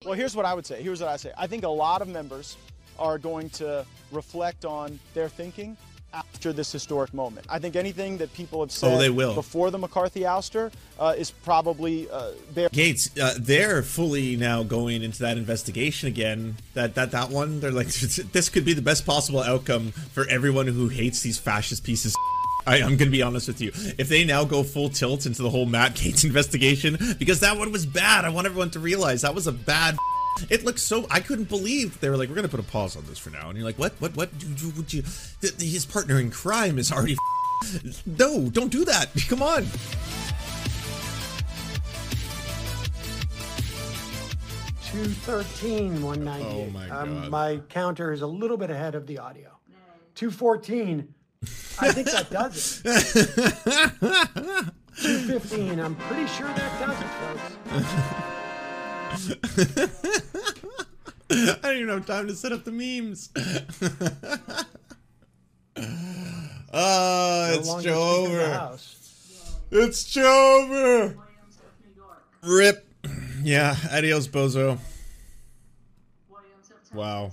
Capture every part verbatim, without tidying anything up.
Well, here's what I would say. Here's what I say. I think a lot of members are going to reflect on their thinking after this historic moment. I think anything that people have said oh, they will. before the McCarthy ouster uh, is probably uh, there. Gates, uh, they're fully now going into that investigation again. That that that one, they're like, this could be the best possible outcome for everyone who hates these fascist pieces. I, I'm going to be honest with you. If they now go full tilt into the whole Matt Gaetz investigation, because that one was bad. I want everyone to realize that was a bad. It looks so. I couldn't believe they were like, we're gonna put a pause on this for now, and you're like, what, what, what? Would you? His partner in crime is already. No, don't do that. Come on. two thirteen, one ninety-eight. Oh my God. Um, my counter is a little bit ahead of the audio. two fourteen. I think that does it. two fifteen. I'm pretty sure that does it, folks. I don't even have time to set up the memes. Oh, it's No Joe longer Speaker of the over. House. It's Joe over. Rip. Yeah, adios, bozo. Wow.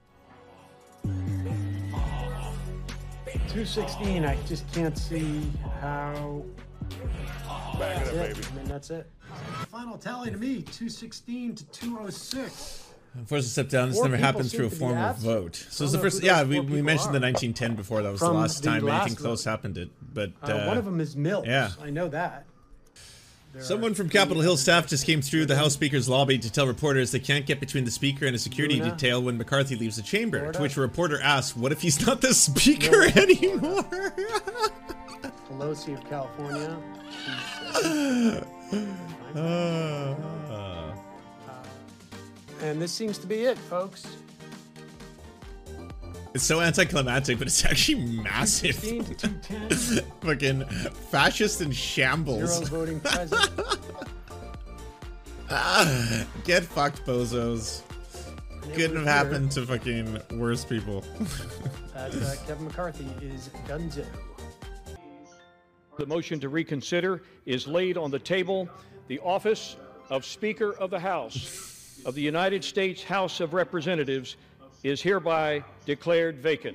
two sixteen. I just can't see how. That's it. I mean, that's it. Final tally to me, two sixteen to two oh six. Forced to step down. This Four never people happened through a seem to be form of absent. vote. So it's Don't the know first. who Yeah, those we, four we people mentioned the are. nineteen ten before. That was From the last the time last anything close vote. happened. It, but Uh, uh, one of them is Mills. yeah. I know that. There someone are from three Capitol Hill others. staff just came through the House Speaker's lobby to tell reporters they can't get between the Speaker and a security Luna. detail when McCarthy leaves the chamber. Florida. To which a reporter asked, "What if he's not the Speaker No. anymore?" Pelosi of California. She's, uh, Uh, and this seems to be it, folks. it's so anticlimactic, but it's actually massive. sixteen to two ten. Fucking fascist in Zero shambles. voting present. Get fucked, bozos. And it Couldn't have would happened to fucking worse people. appear That uh, Kevin McCarthy is donezo. The motion to reconsider is laid on the table. The office of Speaker of the House of the United States House of Representatives is hereby declared vacant.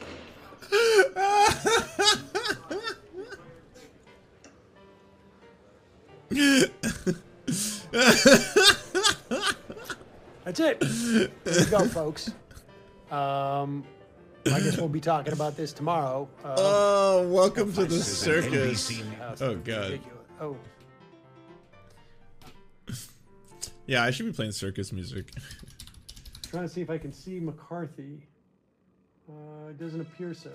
That's it. There you go, folks. Um, I guess we'll be talking about this tomorrow. Uh, Oh, welcome to the This is an circus. N B C Oh, God. ridiculous. Oh, Yeah, I should be playing circus music. trying to see if I can see McCarthy. Uh, it doesn't appear so.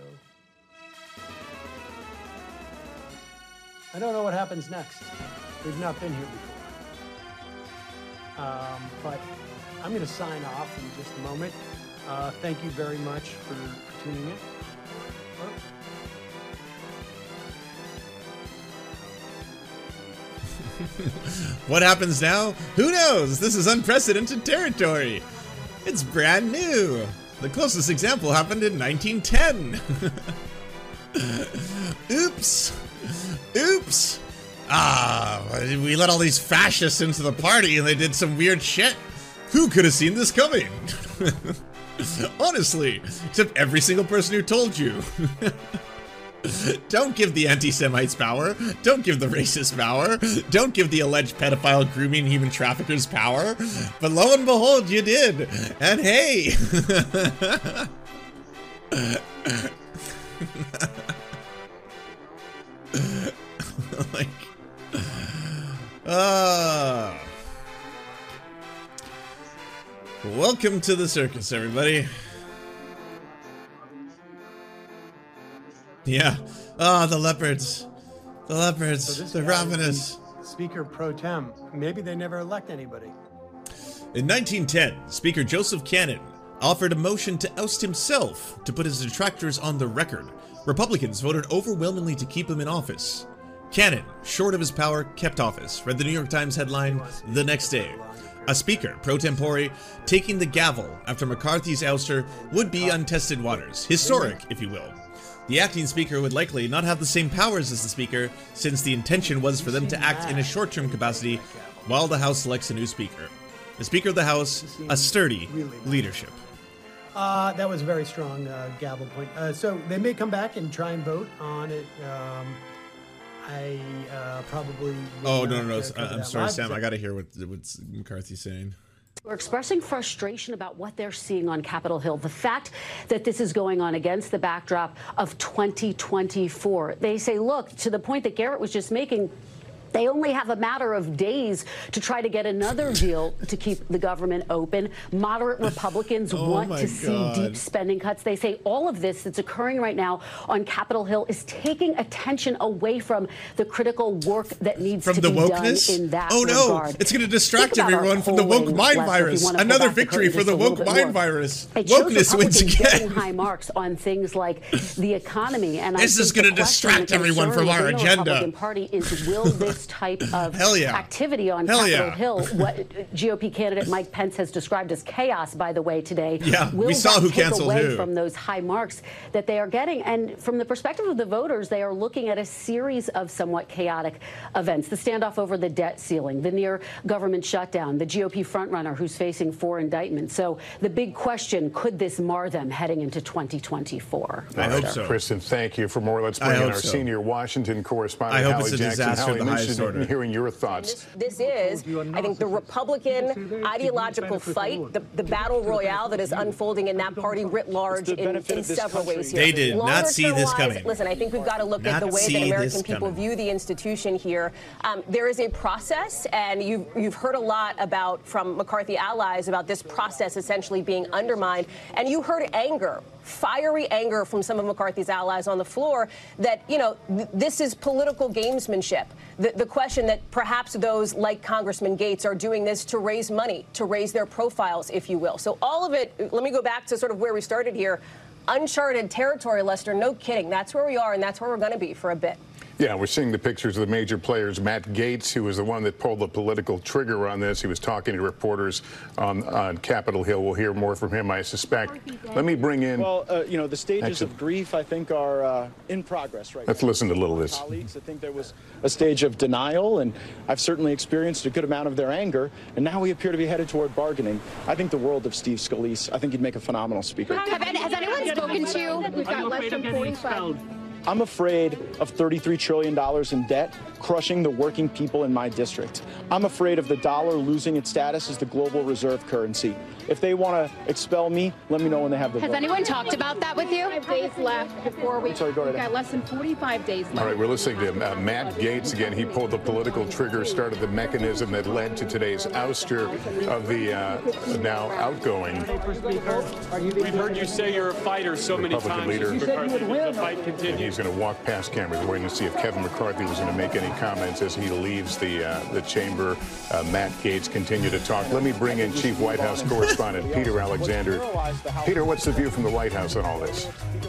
I don't know what happens next. We've not been here before. Um, but I'm going to sign off in just a moment. Uh, thank you very much for tuning in. Oh. What happens now? Who knows? This is unprecedented territory. It's brand new. The closest example happened in nineteen ten. Oops. Oops. Ah, we let all these fascists into the party and they did some weird shit. Who could have seen this coming? Honestly, except every single person who told you. Don't give the anti-Semites power. Don't give the racist power. Don't give the alleged pedophile grooming human traffickers power. But lo and behold, you did. And hey. Like, uh, welcome to the circus, everybody. Yeah. Ah, the leopards. The leopards. So this They're guy is ravenous. the Speaker pro tem. Maybe they never elect anybody. In nineteen ten, Speaker Joseph Cannon offered a motion to oust himself to put his detractors on the record. Republicans voted overwhelmingly to keep him in office. Cannon, short of his power, kept office, read the New York Times headline the next day. A speaker, pro tempore, taking the gavel after McCarthy's ouster would be untested waters. Historic, if you will. The acting speaker would likely not have the same powers as the speaker, since the intention was for them to act in a short-term capacity while the House selects a new speaker. The Speaker of the House, a sturdy leadership. Uh, that was a very strong uh, gavel point. Uh, so they may come back and try and vote on it. Um, I uh, probably. Oh, no, no, no. I'm sorry, Sam. I got to hear what, what McCarthy's saying. We're expressing frustration about what they're seeing on Capitol Hill. The fact that this is going on against the backdrop of twenty twenty-four. They say, look, to the point that Garrett was just making, they only have a matter of days to try to get another deal to keep the government open. Moderate Republicans oh want to God. see deep spending cuts. They say all of this that's occurring right now on Capitol Hill is taking attention away from the critical work that needs from to the be wokeness? done in that oh no, regard. it's going to distract everyone from the woke mind virus. Another victory for the woke mind virus. It shows Wokeness wins Republicans again. getting high marks on things like the economy, and this I is going to distract everyone from our agenda. agenda. The Republican Party is will this type of Hell yeah. activity on Hell Capitol yeah. Hill, what G O P candidate Mike Pence has described as chaos, by the way, today. Yeah, will we saw that who take canceled away who. from those high marks that they are getting? And from the perspective of the voters, they are looking at a series of somewhat chaotic events: the standoff over the debt ceiling, the near government shutdown, the G O P frontrunner who's facing four indictments. So the big question: could this mar them heading into twenty twenty-four? I hope so. Kristen, thank you. For more, let's I bring in hope our so. senior Washington correspondent, I hope Hallie it's a Jackson. disaster Hallie, of the I'm highest interested order. in hearing your thoughts. This is, I think, the Republican ideological fight, the, the battle royale that is unfolding in that party writ large in, in several ways here. They did not Longer see term this wise, coming. Listen, I think we've got to look Not at the way see that this American people coming. view the institution here. Um, there is a process, and you've, you've heard a lot about from McCarthy allies about this process essentially being undermined. And you heard anger, fiery anger from some of McCarthy's allies on the floor that, you know, th- this is political gamesmanship. The, the question that perhaps those like Congressman Gates are doing this to raise money, to raise their profiles, if you will. So all of it, let me go back to sort of where we started here. Uncharted territory, Lester, no kidding. That's where we are, and that's where we're going to be for a bit. Yeah, we're seeing the pictures of the major players. Matt Gaetz, who was the one that pulled the political trigger on this. He was talking to reporters on, on Capitol Hill. We'll hear more from him, I suspect. Let me bring in... Well, uh, you know, the stages Actually, of grief, I think, are uh, in progress right let's now. listen to a little of this. Colleagues, I think there was a stage of denial, and I've certainly experienced a good amount of their anger, and now we appear to be headed toward bargaining. I think the world of Steve Scalise. I think he'd make a phenomenal speaker. Have, has anyone spoken to you? We've got less than forty-five. I'm afraid of thirty-three trillion dollars in debt crushing the working people in my district. I'm afraid of the dollar losing its status as the global reserve currency. If they want to expel me, let me know when they have the Has vote. anyone talked about that with you? Five days left before we. Sorry, go right We've got ahead. less than forty-five days left. All right, we're listening to uh, Matt Gaetz again. He pulled the political trigger, started the mechanism that led to today's ouster of the uh, now outgoing We've heard you say you're a fighter so many Republican times. leader. Mister McCarthy. The fight And continues. he's going to walk past cameras, waiting to see if Kevin McCarthy was going to make any comments as he leaves the uh, the chamber. Uh, Matt Gaetz continue to talk. Let me bring in Chief White House Correspondent Peter Alexander. Peter, what's the view from the White House on all this?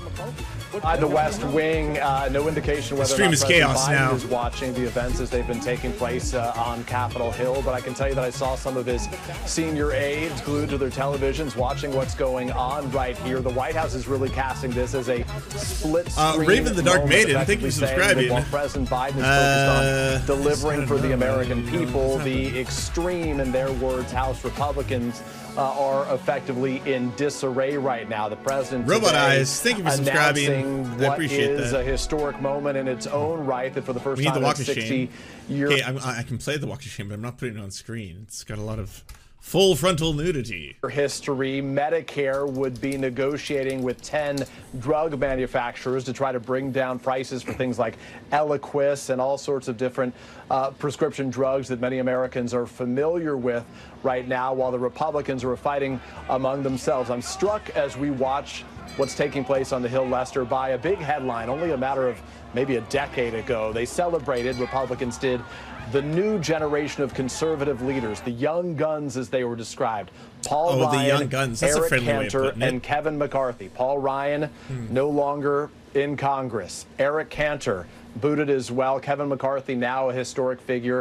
Uh, the West Wing, uh, no indication whether or Stream not is President chaos Biden now. is watching the events as they've been taking place uh, on Capitol Hill. But I can tell you that I saw some of his senior aides glued to their televisions watching what's going on right here. The White House is really casting this as a split Uh, screen Raven the Dark moment, Maiden, thank you effectively for saying subscribing. that while President Biden is Uh, focused on delivering I don't for the know. American I don't know people, what's the happening. extreme, in their words, House Republicans uh, are effectively in disarray right now. The president Robot today Eyes, thank you for subscribing. announcing I what appreciate is that. a historic moment in its own right, that for the first We need time the in walk of sixty shame. years. Okay, I'm, I can play the walk of shame, but I'm not putting it on screen. It's got a lot of full frontal nudity. History, Medicare would be negotiating with ten drug manufacturers to try to bring down prices for things like Eliquis and all sorts of different uh, prescription drugs that many Americans are familiar with right now, while the Republicans are fighting among themselves. I'm struck as we watch what's taking place on the Hill, Lester, by a big headline only a matter of maybe a decade ago. They celebrated, Republicans did, the new generation of conservative leaders, the young guns as they were described. Paul Oh, the Ryan, young guns. That's a Eric friendly way of Cantor, putting it. and Kevin McCarthy. Paul Ryan Hmm. no longer in Congress. Eric Cantor booted as well. Kevin McCarthy now a historic figure.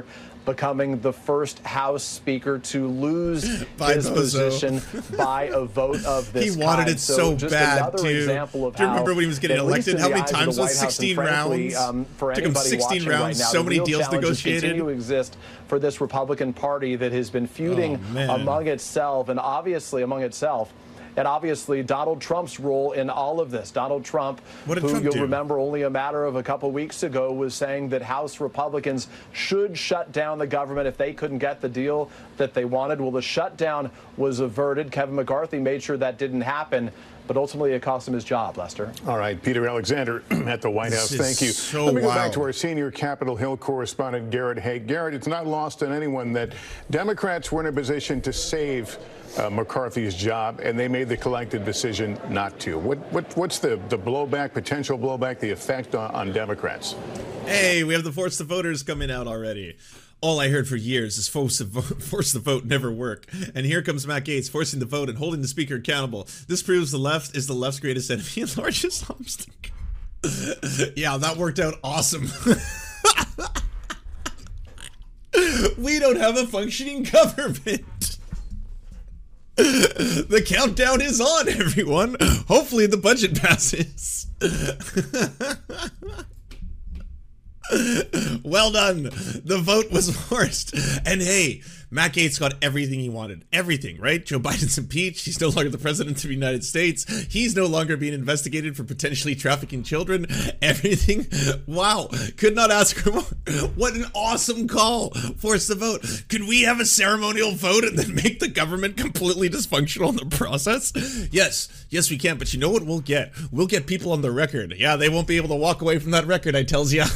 becoming the first House Speaker to lose his Bozo. position by a vote of this He wanted kind. it so just bad, another too. example of Do you remember how, when he was getting at least elected? in How the many eyes of times the was White House, sixteen and frankly, rounds? Um, for Took him anybody sixteen watching rounds, right now, so the many real deals challenges negotiated. continue to exist for this Republican Party that has been feuding Oh, man. among itself, and obviously among itself. And obviously, Donald Trump's role in all of this. Donald Trump, What did who Trump you'll do? remember only a matter of a couple weeks ago, was saying that House Republicans should shut down the government if they couldn't get the deal that they wanted. Well, the shutdown was averted. Kevin McCarthy made sure that didn't happen. But ultimately, it cost him his job, Lester. All right, Peter Alexander at the White House. This is Thank you. so Let me go wild. back to our senior Capitol Hill correspondent, Garrett Haake. Garrett, it's not lost on anyone that Democrats were in a position to save uh, McCarthy's job, and they made the collective decision not to. What, what, what's the, the blowback, potential blowback, the effect on, on Democrats? Hey, we have the Force the Voters coming out already. All I heard for years is force the vote, force the vote never work. And here comes Matt Gaetz forcing the vote and holding the speaker accountable. This proves the left is the left's greatest enemy and largest obstacle. Yeah, that worked out awesome. We don't have a functioning government. The countdown is on, everyone. Hopefully the budget passes. Well done. The vote was forced. And hey, Matt Gaetz got everything he wanted. Everything, right? Joe Biden's impeached. He's no longer the president of the United States. He's no longer being investigated for potentially trafficking children. Everything. Wow. Could not ask for more. What an awesome call. Force the vote. Could we have a ceremonial vote and then make the government completely dysfunctional in the process? Yes. Yes, we can. But you know what we'll get? We'll get people on the record. Yeah, they won't be able to walk away from that record, I tells ya.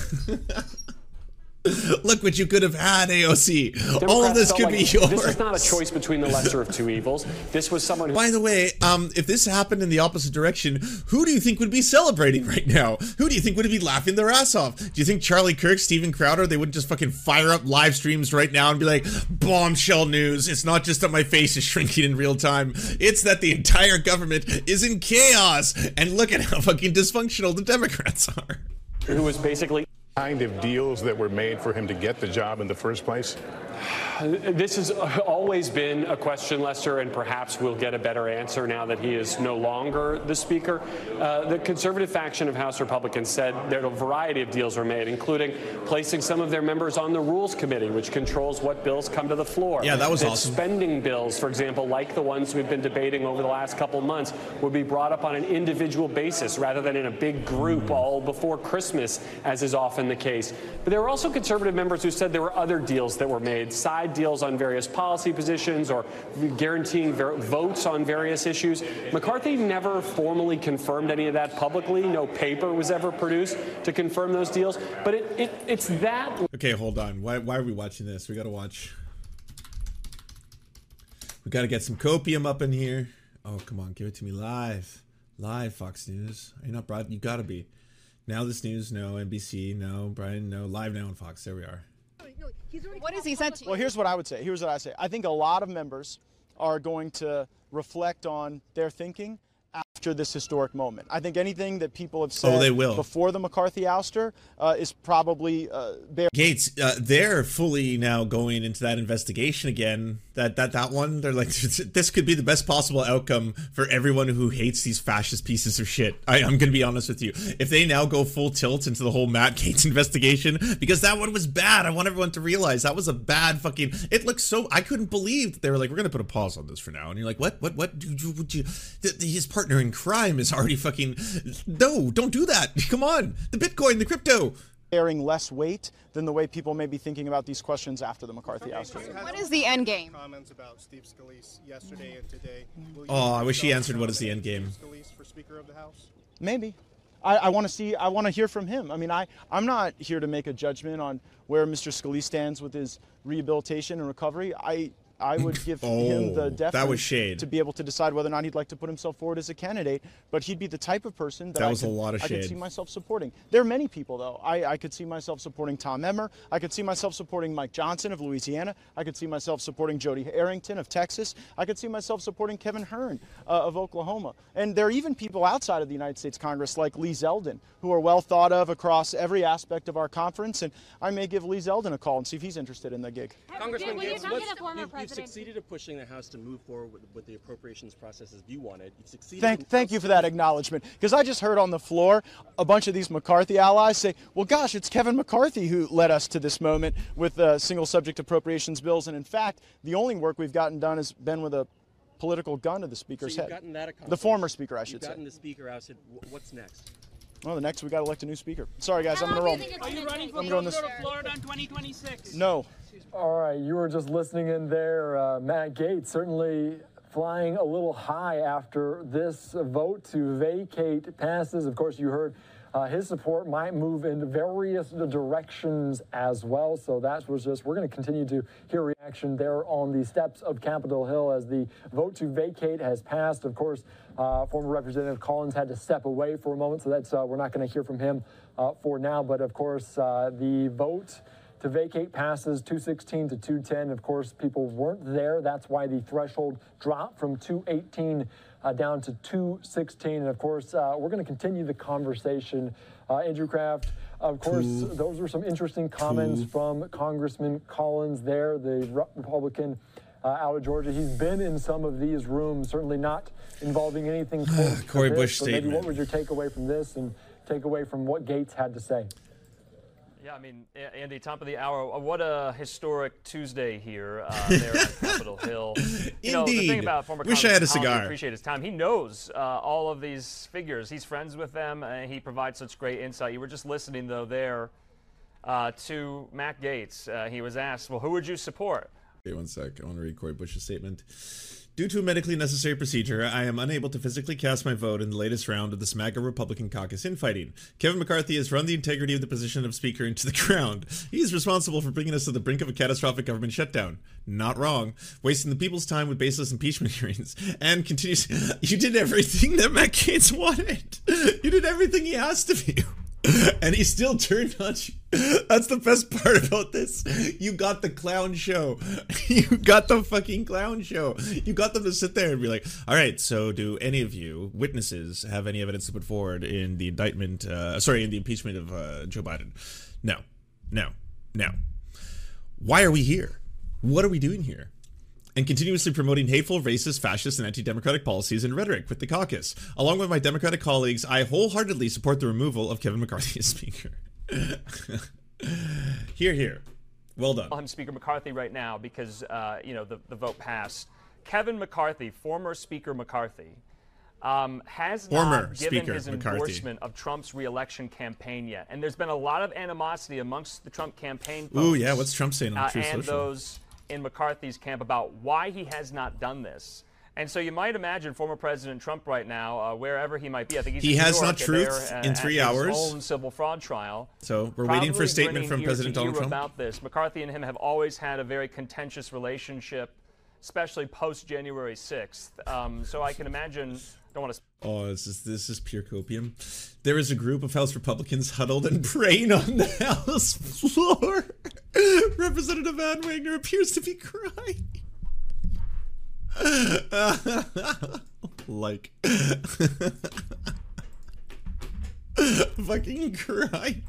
Look what you could have had, A O C. Democrats All of this felt could like be yours. This is not a choice between the lesser of two evils. This was someone who... By the way, um, if this happened in the opposite direction, who do you think would be celebrating right now? Who do you think would be laughing their ass off? Do you think Charlie Kirk, Steven Crowder, they wouldn't just fucking fire up live streams right now and be like, bombshell news, it's not just that my face is shrinking in real time, it's that the entire government is in chaos, and look at how fucking dysfunctional the Democrats are. Who was basically... Kind of deals that were made for him to get the job in the first place? This has always been a question, Lester, and perhaps we'll get a better answer now that he is no longer the Speaker. Uh, the conservative faction of House Republicans said that a variety of deals were made, including placing some of their members on the Rules Committee, which controls what bills come to the floor. Yeah, that was that awesome. Spending bills, for example, like the ones we've been debating over the last couple months, would be brought up on an individual basis rather than in a big group all before Christmas, as is often the case. But there were also conservative members who said there were other deals that were made, side deals on various policy positions or guaranteeing ver- votes on various issues. McCarthy never formally confirmed any of that publicly. No paper was ever produced to confirm those deals. But it, it, it's that... Okay, hold on. Why, why are we watching this? We gotta watch. We gotta get some copium up in here. Oh, come on. Give it to me live. Live, Fox News. Are you not broad? You gotta be. Now This News, no. N B C, no. Brian, no. Live now on Fox. There we are. What has he said to you? Well, here's what I would say. Here's what I say. I think a lot of members are going to reflect on their thinking after this historic moment. I think anything that people have said Oh, they will. before the McCarthy ouster uh, is probably uh, bare. Gaetz, uh, they're fully now going into that investigation again. That that that one, they're like, this could be the best possible outcome for everyone who hates these fascist pieces of shit. I, I'm going to be honest with you. If they now go full tilt into the whole Matt Gaetz investigation, because that one was bad. I want everyone to realize that was a bad fucking. It looks so. I couldn't believe that they were like, we're going to put a pause on this for now. And you're like, what, what, what? Would you, would you, the, the, his partner in crime is already fucking. No, don't do that. Come on, the Bitcoin, the crypto. Bearing less weight than the way people may be thinking about these questions after the McCarthy ouster. What is the end game? Comments about Steve Scalise yesterday and today. Will you Oh, I wish he answered what is the nominate end game. Steve Scalise for Speaker of the House? Maybe. I, I want to see, I want to hear from him. I mean, I, I'm not here to make a judgment on where Mister Scalise stands with his rehabilitation and recovery. I, I would give Oh, him the that was deference shade. to be able to decide whether or not he'd like to put himself forward as a candidate. But he'd be the type of person that, That I, was a could, lot of I could shade. see myself supporting. There are many people, though. I, I could see myself supporting Tom Emmer. I could see myself supporting Mike Johnson of Louisiana. I could see myself supporting Jody Arrington of Texas. I could see myself supporting Kevin Hern uh, of Oklahoma. And there are even people outside of the United States Congress like Lee Zeldin, who are well thought of across every aspect of our conference. And I may give Lee Zeldin a call and see if he's interested in the gig. Congressman Will you Gates, not what's- get a former you've, you've president? succeeded at pushing the House to move forward with, with the appropriations process as you wanted. You've succeeded. Thank, in thank you for that acknowledgement, because I just heard on the floor a bunch of these McCarthy allies say, well, gosh, it's Kevin McCarthy who led us to this moment with uh, single subject appropriations bills. And in fact, the only work we've gotten done has been with a political gun to the Speaker's so you've head. gotten that accomplished. The former Speaker, I You've should gotten say. the Speaker out. Said, "Wh- What's next? Well, the next we got to elect a new Speaker. Sorry, guys, I'm going to roll. Are you running for I'm going this. governor of Florida in twenty twenty-six? No. All right, you were just listening in there. Uh, Matt Gaetz certainly flying a little high after this vote to vacate passes. Of course, you heard uh, his support might move in various directions as well. So that was just, we're going to continue to hear reaction there on the steps of Capitol Hill as the vote to vacate has passed. Of course, uh, former Representative Collins had to step away for a moment, so that's uh, we're not going to hear from him uh, for now. But of course, uh, the vote to vacate passes two sixteen to two ten. Of course, people weren't there. That's why the threshold dropped from two eighteen uh, down to two sixteen. And of course, uh, we're going to continue the conversation. Uh, Andrew Kraft, of course, Two. those were some interesting comments Two. from Congressman Collins there, the Re- Republican uh, out of Georgia. He's been in some of these rooms, certainly not involving anything close to Cori this. Bush So maybe statement. what was your takeaway from this and takeaway from what Gaetz had to say? Yeah, I mean, A- Andy, top of the hour. uh, What a historic Tuesday here uh, there on Capitol Hill. You know, the thing Indeed. about former Wish I had a Congressman Collins, cigar. I appreciate his time. He knows uh, all of these figures. He's friends with them, and he provides such great insight. You were just listening, though, there uh, to Matt Gaetz. Uh, he was asked, well, who would you support? Okay, one sec. I want to read Cori Bush's statement. Due to a medically necessary procedure, I am unable to physically cast my vote in the latest round of the SMAGA Republican caucus infighting. Kevin McCarthy has run the integrity of the position of Speaker into the ground. He is responsible for bringing us to the brink of a catastrophic government shutdown. Not wrong. Wasting the people's time with baseless impeachment hearings. And continues, you did everything that Matt Gaetz wanted. You did everything he asked of you. And he still turned on you. That's the best part about this. You got the clown show. You got the fucking clown show. You got them to sit there and be like, all right, so do any of you witnesses have any evidence to put forward in the indictment, uh, sorry, in the impeachment of uh, Joe Biden? No, no, no. Why are we here? What are we doing here? And continuously promoting hateful, racist, fascist, and anti-democratic policies and rhetoric with the caucus. Along with my Democratic colleagues, I wholeheartedly support the removal of Kevin McCarthy as Speaker. Here, here. Well done. I'm Speaker McCarthy right now because, uh, you know, the, the vote passed. Kevin McCarthy, former Speaker McCarthy, um, has Former not given Speaker his McCarthy. endorsement of Trump's re-election campaign yet. And there's been a lot of animosity amongst the Trump campaign folks. Ooh, yeah, what's Trump saying on uh, Truth and Social? those in McCarthy's camp about why he has not done this. And so you might imagine former President Trump right now, uh, wherever he might be, I think he's He in New has York not and truth there, uh, in three at his hours. own civil fraud trial. So we're waiting for a Probably statement grinning from ear President to Donald ear Trump. about this. McCarthy and him have always had a very contentious relationship, especially post January sixth. Um, so I can imagine. Don't want to. Oh, this is this is pure copium. There is a group of House Republicans huddled and praying on the House floor. Representative Van Wagner appears to be crying. Like fucking crying.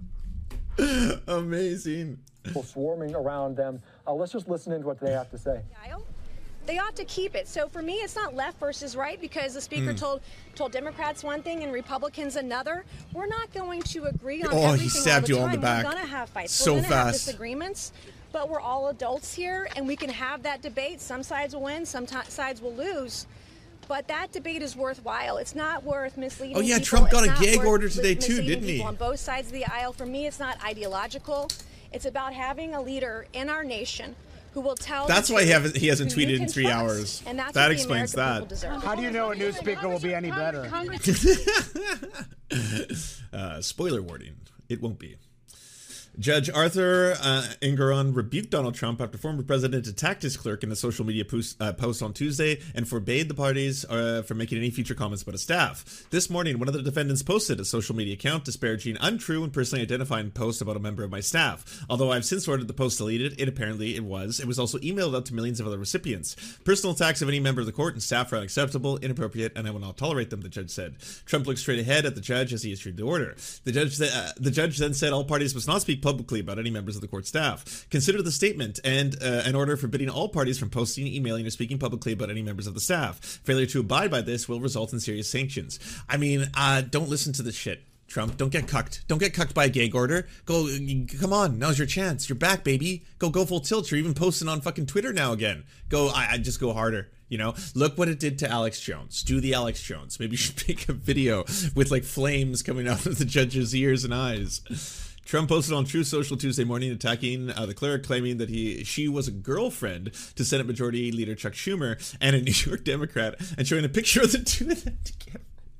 Amazing. People swarming around them. Uh, let's just listen into what they have to say. They ought to keep it. So for me, it's not left versus right because the speaker Mm. told told Democrats one thing and Republicans another. We're not going to agree on Oh, he everything stabbed all you the on time. the back. We're going to have fights. So We're going to have fast. disagreements, but we're all adults here, and we can have that debate. Some sides will win, some ti sides will lose. But that debate is worthwhile. It's not worth misleading Oh, yeah, people. Trump got It's a not gag worth order today, mis- too, misleading didn't he? people on both sides of the aisle. For me, it's not ideological. It's about having a leader in our nation who will tell. That's the why he truth, haven't- he hasn't who you tweeted in can three trust. hours. And that's That what the explains American that. people deserve. How do you know a new speaker will be any better? uh, spoiler warning. It won't be. Judge Arthur uh, Engoron rebuked Donald Trump after former president attacked his clerk in a social media post, uh, post on Tuesday and forbade the parties uh, from making any future comments about his staff. This morning, one of the defendants posted a social media account disparaging untrue and personally identifying posts about a member of my staff. Although I've since ordered the post deleted, it apparently it was. It was also emailed out to millions of other recipients. Personal attacks of any member of the court and staff are unacceptable, inappropriate, and I will not tolerate them, the judge said. Trump looked straight ahead at the judge as he issued the order. The judge, uh, the judge then said all parties must not speak publicly about any members of the court staff. Consider the statement and uh, an order forbidding all parties from posting, emailing, or speaking publicly about any members of the staff. Failure to abide by this will result in serious sanctions. I mean, uh, don't listen to this shit. Trump, don't get cucked. Don't get cucked by a gag order. Go, come on, now's your chance. You're back, baby. Go, go full tilt. You're even posting on fucking Twitter now again. Go, I, I just go harder. You know, look what it did to Alex Jones. Do the Alex Jones. Maybe you should make a video with like flames coming out of the judge's ears and eyes. Trump posted on Truth Social Tuesday morning attacking uh, the clerk, claiming that he she was a girlfriend to Senate Majority Leader Chuck Schumer and a New York Democrat, and showing a picture of the two of them together.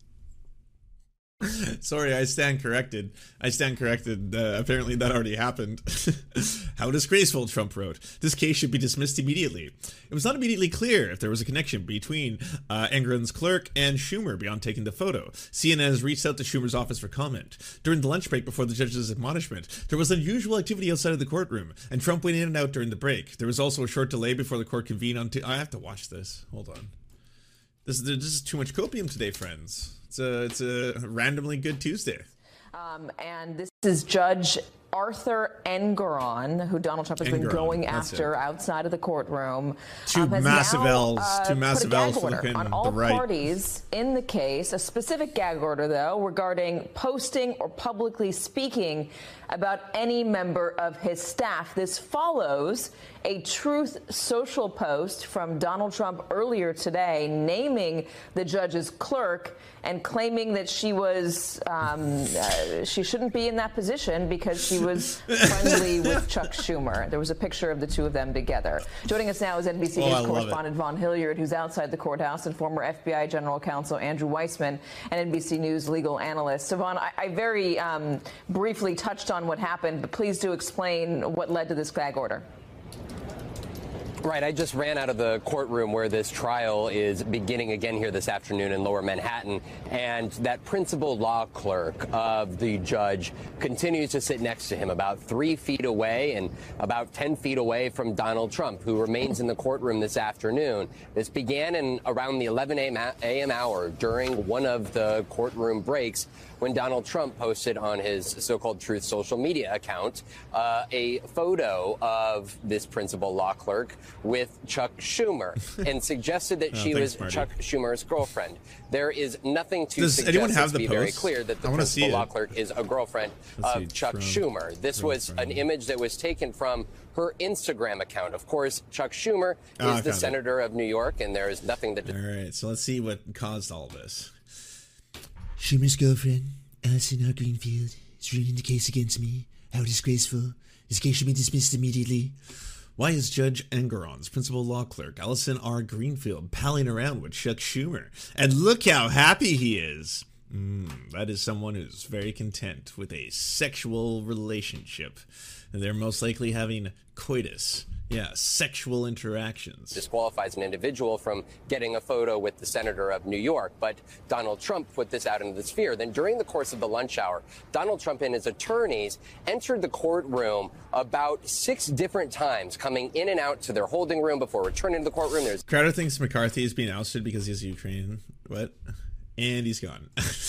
Sorry, I stand corrected. I stand corrected. Uh, apparently that already happened. How disgraceful, Trump wrote. This case should be dismissed immediately. It was not immediately clear if there was a connection between uh, Engoron's clerk and Schumer beyond taking the photo. C N N has reached out to Schumer's office for comment. During the lunch break before the judge's admonishment, there was unusual activity outside of the courtroom, and Trump went in and out during the break. There was also a short delay before the court convened on... T- I have to watch this. Hold on. This, this is too much copium today, friends. It's a, it's a randomly good Tuesday. Um, and this is Judge Arthur Engoron, who Donald Trump has Engoron, been going after outside of the courtroom. Two um, massive now, L's. Uh, two massive L's flipping on all the right. parties in the case. A specific gag order, though, regarding posting or publicly speaking about any member of his staff. This follows a Truth Social post from Donald Trump earlier today, naming the judge's clerk and claiming that she was um, uh, she shouldn't be in that position because she was friendly with Chuck Schumer. There was a picture of the two of them together. Joining us now is N B C oh, News correspondent Vaughn Hilliard, who's outside the courthouse, and former F B I General Counsel Andrew Weissman, and N B C News legal analyst. So, Vaughn, I, I very um, briefly touched on what happened, but please do explain what led to this gag order. Right. I just ran out of the courtroom where this trial is beginning again here this afternoon in Lower Manhattan. And that principal law clerk of the judge continues to sit next to him about three feet away and about ten feet away from Donald Trump, who remains in the courtroom this afternoon. This began in around the eleven a m hour during one of the courtroom breaks when Donald Trump posted on his so-called Truth social media account uh, a photo of this principal law clerk with Chuck Schumer and suggested that oh, she thanks, was Marty. Chuck Schumer's girlfriend. There is nothing to Does suggest, anyone have let's the be post? very clear, that the I principal law it. clerk is a girlfriend Let's of see, Chuck from, Schumer. This from, was from. an image that was taken from her Instagram account. Of course, Chuck Schumer Oh, is the senator it. of New York, and there is nothing that... All right, so let's see what caused all this. Schumer's girlfriend, Alison R. Greenfield, is ruining the case against me. How disgraceful. This case should be dismissed immediately. Why is Judge Engoron's principal law clerk, Alison R. Greenfield, palling around with Chuck Schumer? And look how happy he is. Mm, that is someone who's very content with a sexual relationship. And they're most likely having coitus. Yeah, sexual interactions. Disqualifies an individual from getting a photo with the senator of New York. But Donald Trump put this out into the sphere. Then during the course of the lunch hour, Donald Trump and his attorneys entered the courtroom about six different times, coming in and out to their holding room before returning to the courtroom. There's Crowder thinks McCarthy is being ousted because he's Ukrainian. What? And he's gone.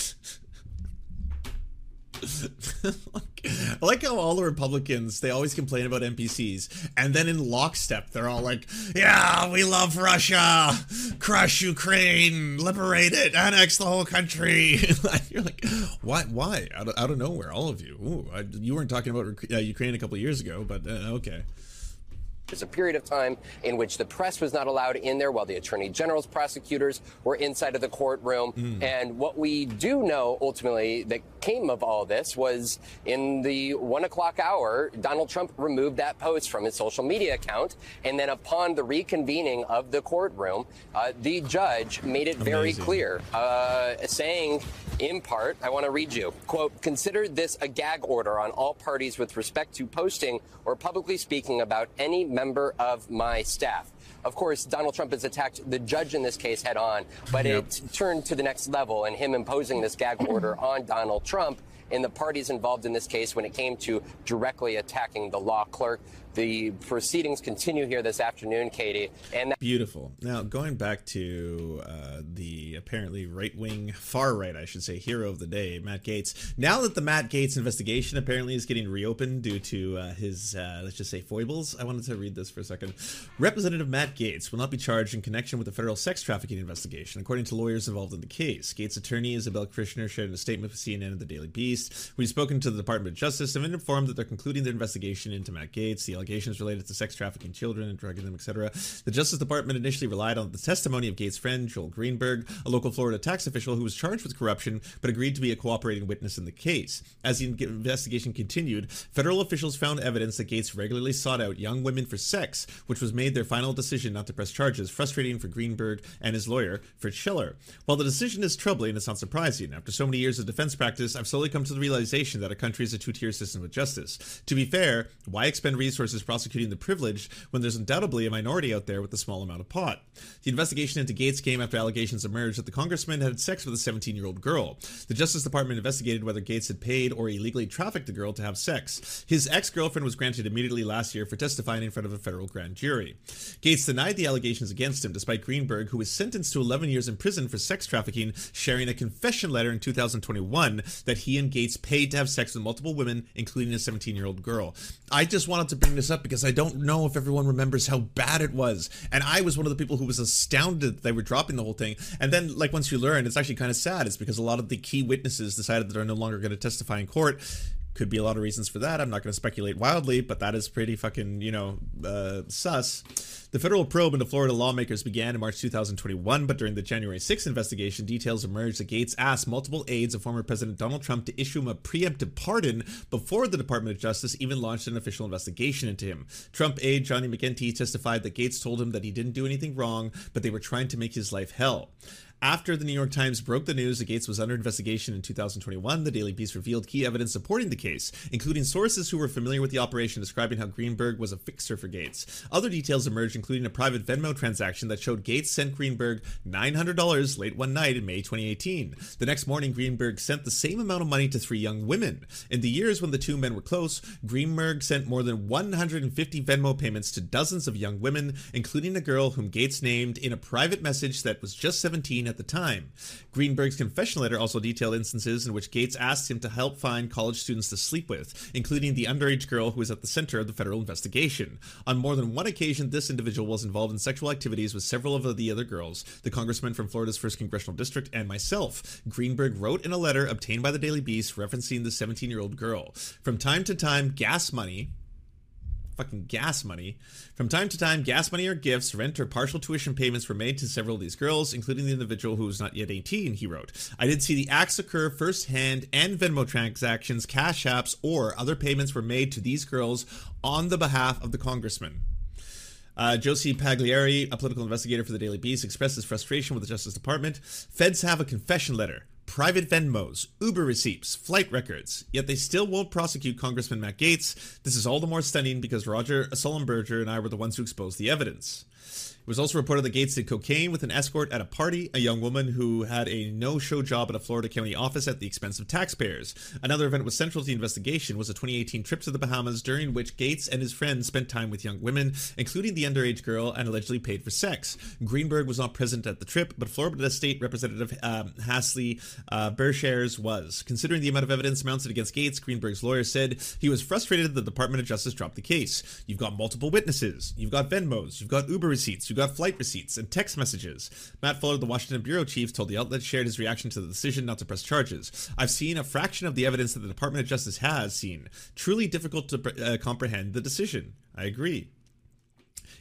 I like how all the Republicans, they always complain about N P Cs, and then in lockstep they're all like, yeah, we love Russia, crush Ukraine, liberate it, annex the whole country. You're like, what? Why? Out of, out of nowhere, all of you. Ooh, I, you weren't talking about uh, Ukraine a couple of years ago, but uh, okay. There's a period of time in which the press was not allowed in there while the attorney general's prosecutors were inside of the courtroom. Mm. And what we do know ultimately that came of all this was in the one o'clock hour, Donald Trump removed that post from his social media account. And then upon the reconvening of the courtroom, uh, the judge made it very Amazing. clear, uh, saying In part, I want to read you, quote, consider this a gag order on all parties with respect to posting or publicly speaking about any member of my staff. Of course, Donald Trump has attacked the judge in this case head on, but yep. it turned to the next level and him imposing this gag order on Donald Trump and the parties involved in this case when it came to directly attacking the law clerk. The proceedings continue here this afternoon, Katie. And that- Beautiful. Now, going back to uh, the apparently right-wing, far-right, I should say, hero of the day, Matt Gaetz. Now that the Matt Gaetz investigation apparently is getting reopened due to uh, his, uh, let's just say, foibles, I wanted to read this for a second. Representative Matt Gaetz will not be charged in connection with the federal sex trafficking investigation, according to lawyers involved in the case. Gaetz' attorney, Isabel Krishner, shared in a statement with C N N and the Daily Beast. We've spoken to the Department of Justice and been informed that they're concluding their investigation into Matt Gaetz, the allegations related to sex trafficking children and drugging them, et cetera. The Justice Department initially relied on the testimony of Gaetz' friend, Joel Greenberg, a local Florida tax official who was charged with corruption but agreed to be a cooperating witness in the case. As the investigation continued, federal officials found evidence that Gaetz regularly sought out young women for sex, which was made their final decision not to press charges, frustrating for Greenberg and his lawyer, Fritz Schiller. While the decision is troubling, it's not surprising. After so many years of defense practice, I've slowly come to the realization that our country is a two-tier system of justice. To be fair, why expend resources prosecuting the privileged when there's undoubtedly a minority out there with a small amount of pot? The investigation into Gaetz came after allegations emerged that the congressman had sex with a seventeen-year-old girl. The Justice Department investigated whether Gaetz had paid or illegally trafficked the girl to have sex. His ex-girlfriend was granted immediately last year for testifying in front of a federal grand jury. Gaetz denied the allegations against him, despite Greenberg, who was sentenced to eleven years in prison for sex trafficking, sharing a confession letter in two thousand twenty-one that he and Gaetz paid to have sex with multiple women, including a seventeen-year-old girl. I just wanted to bring this up because I don't know if everyone remembers how bad it was. And I was one of the people who was astounded that they were dropping the whole thing. And then, like, once you learn, it's actually kind of sad. It's because a lot of the key witnesses decided that they're no longer going to testify in court. Could be a lot of reasons for that. I'm not going to speculate wildly, but that is pretty fucking, you know, uh, sus. The federal probe into Florida lawmakers began in March two thousand twenty-one, but during the January sixth investigation, details emerged that Gaetz asked multiple aides of former President Donald Trump to issue him a preemptive pardon before the Department of Justice even launched an official investigation into him. Trump aide Johnny McGinty testified that Gaetz told him that he didn't do anything wrong, but they were trying to make his life hell. After the New York Times broke the news that Gaetz was under investigation in two thousand twenty-one, the Daily Beast revealed key evidence supporting the case, including sources who were familiar with the operation describing how Greenberg was a fixer for Gaetz. Other details emerged, including a private Venmo transaction that showed Gaetz sent Greenberg nine hundred dollars late one night in May twenty eighteen. The next morning, Greenberg sent the same amount of money to three young women. In the years when the two men were close, Greenberg sent more than one hundred fifty Venmo payments to dozens of young women, including a girl whom Gaetz named in a private message that was just seventeen at the time. Greenberg's confession letter also detailed instances in which Gaetz asked him to help find college students to sleep with, including the underage girl who was at the center of the federal investigation. On more than one occasion, this individual was involved in sexual activities with several of the other girls, the congressman from Florida's first congressional district, and myself. Greenberg wrote in a letter obtained by the Daily Beast referencing the seventeen-year-old girl. From time to time, gas money... fucking gas money. From time to time, gas money or gifts, rent, or partial tuition payments were made to several of these girls, including the individual who was not yet eighteen, he wrote. I did see the acts occur firsthand, and Venmo transactions, cash apps, or other payments were made to these girls on the behalf of the congressman. Uh, Josie Pagliari, a political investigator for the Daily Beast, expressed his frustration with the Justice Department. Feds have a confession letter, private Venmos, Uber receipts, flight records, yet they still won't prosecute Congressman Matt Gaetz. This is all the more stunning because Roger Sullenberger and I were the ones who exposed the evidence. It was also reported that Gaetz did cocaine with an escort at a party, a young woman who had a no-show job at a Florida county office at the expense of taxpayers. Another event was central to the investigation was a twenty eighteen trip to the Bahamas during which Gaetz and his friends spent time with young women, including the underage girl, and allegedly paid for sex. Greenberg was not present at the trip, but Florida State Representative um, Hasley uh, Bershares was. Considering the amount of evidence mounted against Gaetz, Greenberg's lawyer said he was frustrated that the Department of Justice dropped the case. You've got multiple witnesses, you've got Venmos, you've got Uber receipts, you've got flight receipts and text messages. Matt Fuller, the Washington bureau chief, told the outlet shared his reaction to the decision not to press charges. I've seen a fraction of the evidence that the Department of Justice has seen. Truly difficult to uh, comprehend the decision. I agree.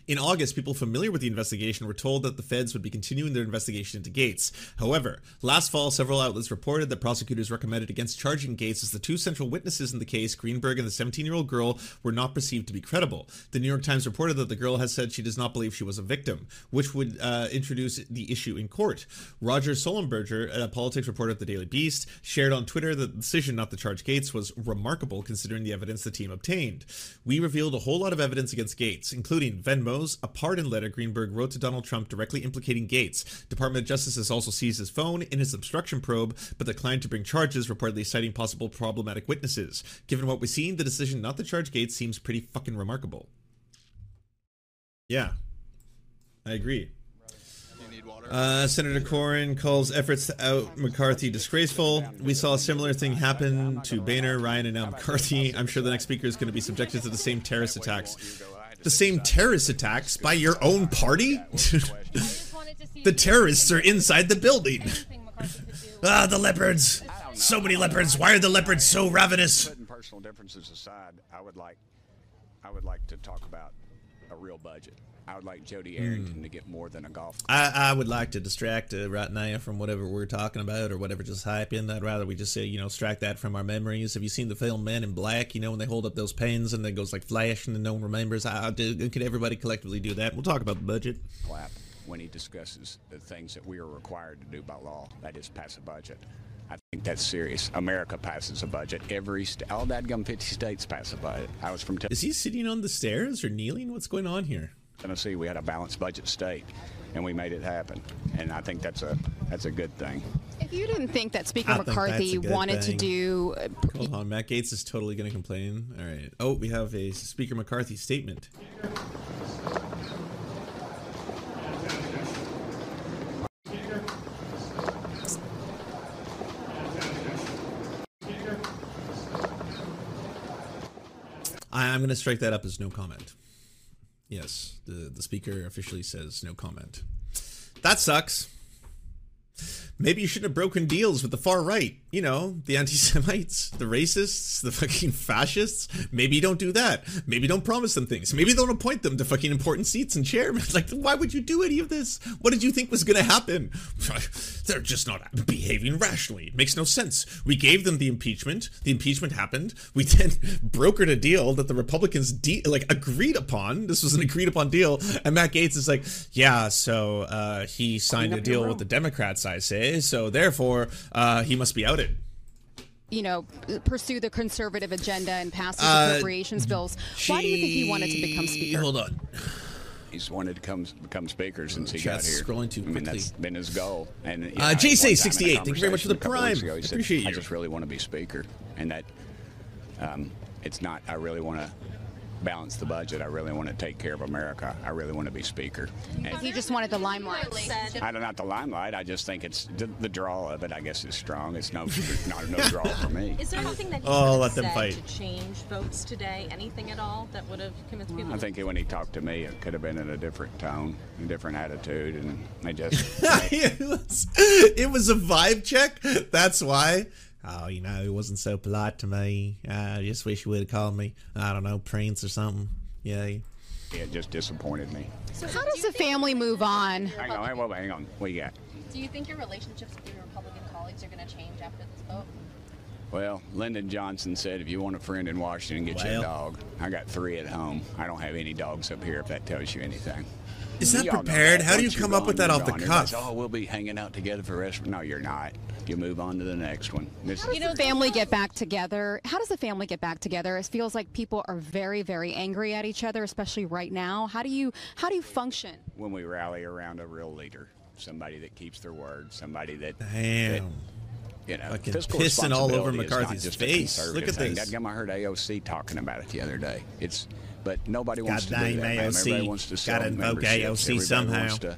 In August, people familiar with the investigation were told that the feds would be continuing their investigation into Gates. However, last fall, several outlets reported that prosecutors recommended against charging Gates as the two central witnesses in the case, Greenberg and the seventeen-year-old girl, were not perceived to be credible. The New York Times reported that the girl has said she does not believe she was a victim, which would uh, introduce the issue in court. Roger Sollenberger, a politics reporter at the Daily Beast, shared on Twitter that the decision not to charge Gates was remarkable considering the evidence the team obtained. We revealed a whole lot of evidence against Gates, including Venmos, a pardon letter Greenberg wrote to Donald Trump directly implicating Gates. Department of Justice has also seized his phone in his obstruction probe, but declined to bring charges, reportedly citing possible problematic witnesses. Given what we've seen, the decision not to charge Gates seems pretty fucking remarkable. Yeah, I agree. Uh, Senator Cornyn calls efforts to out McCarthy disgraceful. We saw a similar thing happen to Boehner, Ryan, and now McCarthy. I'm sure the next speaker is going to be subjected to the same terrorist attacks. The same terrorist attacks by your own party? The terrorists are inside the building. Ah, the leopards. So many leopards. Why are the leopards so ravenous? Putting personal differences aside, I would like, I would like to talk about a real budget. I would like Jody Arrington mm. to get more than a golf club. I, I would like to distract uh, right now from whatever we're talking about or whatever just hype in. I'd rather we just say, you know, extract that from our memories. Have you seen the film Men in Black? You know, when they hold up those pens and then it goes like flash and then no one remembers. I, I do, could everybody collectively do that? We'll talk about the budget. Clap when he discusses the things that we are required to do by law. That is pass a budget. I think that's serious. America passes a budget. Every st- all that gum fifty states pass a budget. I was from. T- is he sitting on the stairs or kneeling? What's going on here? Tennessee, we had a balanced budget state, and we made it happen. And I think that's a that's a good thing. If you didn't think that Speaker I McCarthy wanted thing. to do, uh, hold on, Matt Gaetz is totally going to complain. All right. Oh, we have a Speaker McCarthy statement. I'm going to strike that up as no comment. Yes, the, the speaker officially says no comment. That sucks. Maybe you shouldn't have broken deals with the far right. You know, the anti-Semites, the racists, the fucking fascists. Maybe you don't do that. Maybe don't promise them things. Maybe don't appoint them to fucking important seats and chairmen. Like, why would you do any of this? What did you think was going to happen? They're just not behaving rationally. It makes no sense. We gave them the impeachment. The impeachment happened. We then brokered a deal that the Republicans de- like agreed upon. This was an agreed upon deal. And Matt Gaetz is like, yeah, so uh, he signed a deal with the Democrats, I say. So therefore, uh, he must be outed. You know, pursue the conservative agenda and pass these Uh, appropriations bills. Why do you think he wanted to become speaker? Hold on. He's wanted to come, become speaker since he Chat's got here. scrolling too I mean, quickly. that's been his goal. And you Uh, know, J C one time in a sixty-eight, thank you very much for the conversation a couple weeks prime. ago, he said, Appreciate I you. just really want to be speaker, and that um, it's not. I really want to balance the budget. I really want to take care of America. I really want to be speaker. And He just wanted the limelight. I don't not the limelight. I just think it's the, the draw of it. I guess is strong. It's no not no draw for me. Is there anything that he Oh, would let have them said fight. to change votes today? Anything at all that would have convinced people? I think when he talked to me, it could have been in a different tone, a different attitude, and I just. it, was, it was a vibe check. That's why. Oh, you know, he wasn't so polite to me. I just wish he would have called me, I don't know, Prince or something. Yeah. It just disappointed me. So how does the family move on? Hang on, hang on, hang on. What you got? Do you think your relationships with your Republican colleagues are going to change after this vote? Well, Lyndon Johnson said, if you want a friend in Washington, get you Well. a dog. I got three at home. I don't have any dogs up here, if that tells you anything. Is that Y'all know prepared? How do you Once come you're up with gone, that you're off the gone. cuff? Everybody's, oh, we'll be hanging out together for the rest of No, you're not. You move on to the next one. This You know, family get back together. How does the family get back together? It feels like people are very, very angry at each other, especially right now. How do you how do you function? when we rally around a real leader, somebody that keeps their word, somebody that, Damn. that you know, Fucking fiscal pissing all over responsibility is not McCarthy's just a face. conservative Look at thing. this. Dadgum, I heard A O C talking about it the other day. It's, but nobody wants to do Goddamn that. man. A O C. Everybody wants to sell Gotta invoke A O C memberships. Everybody wants somehow. to-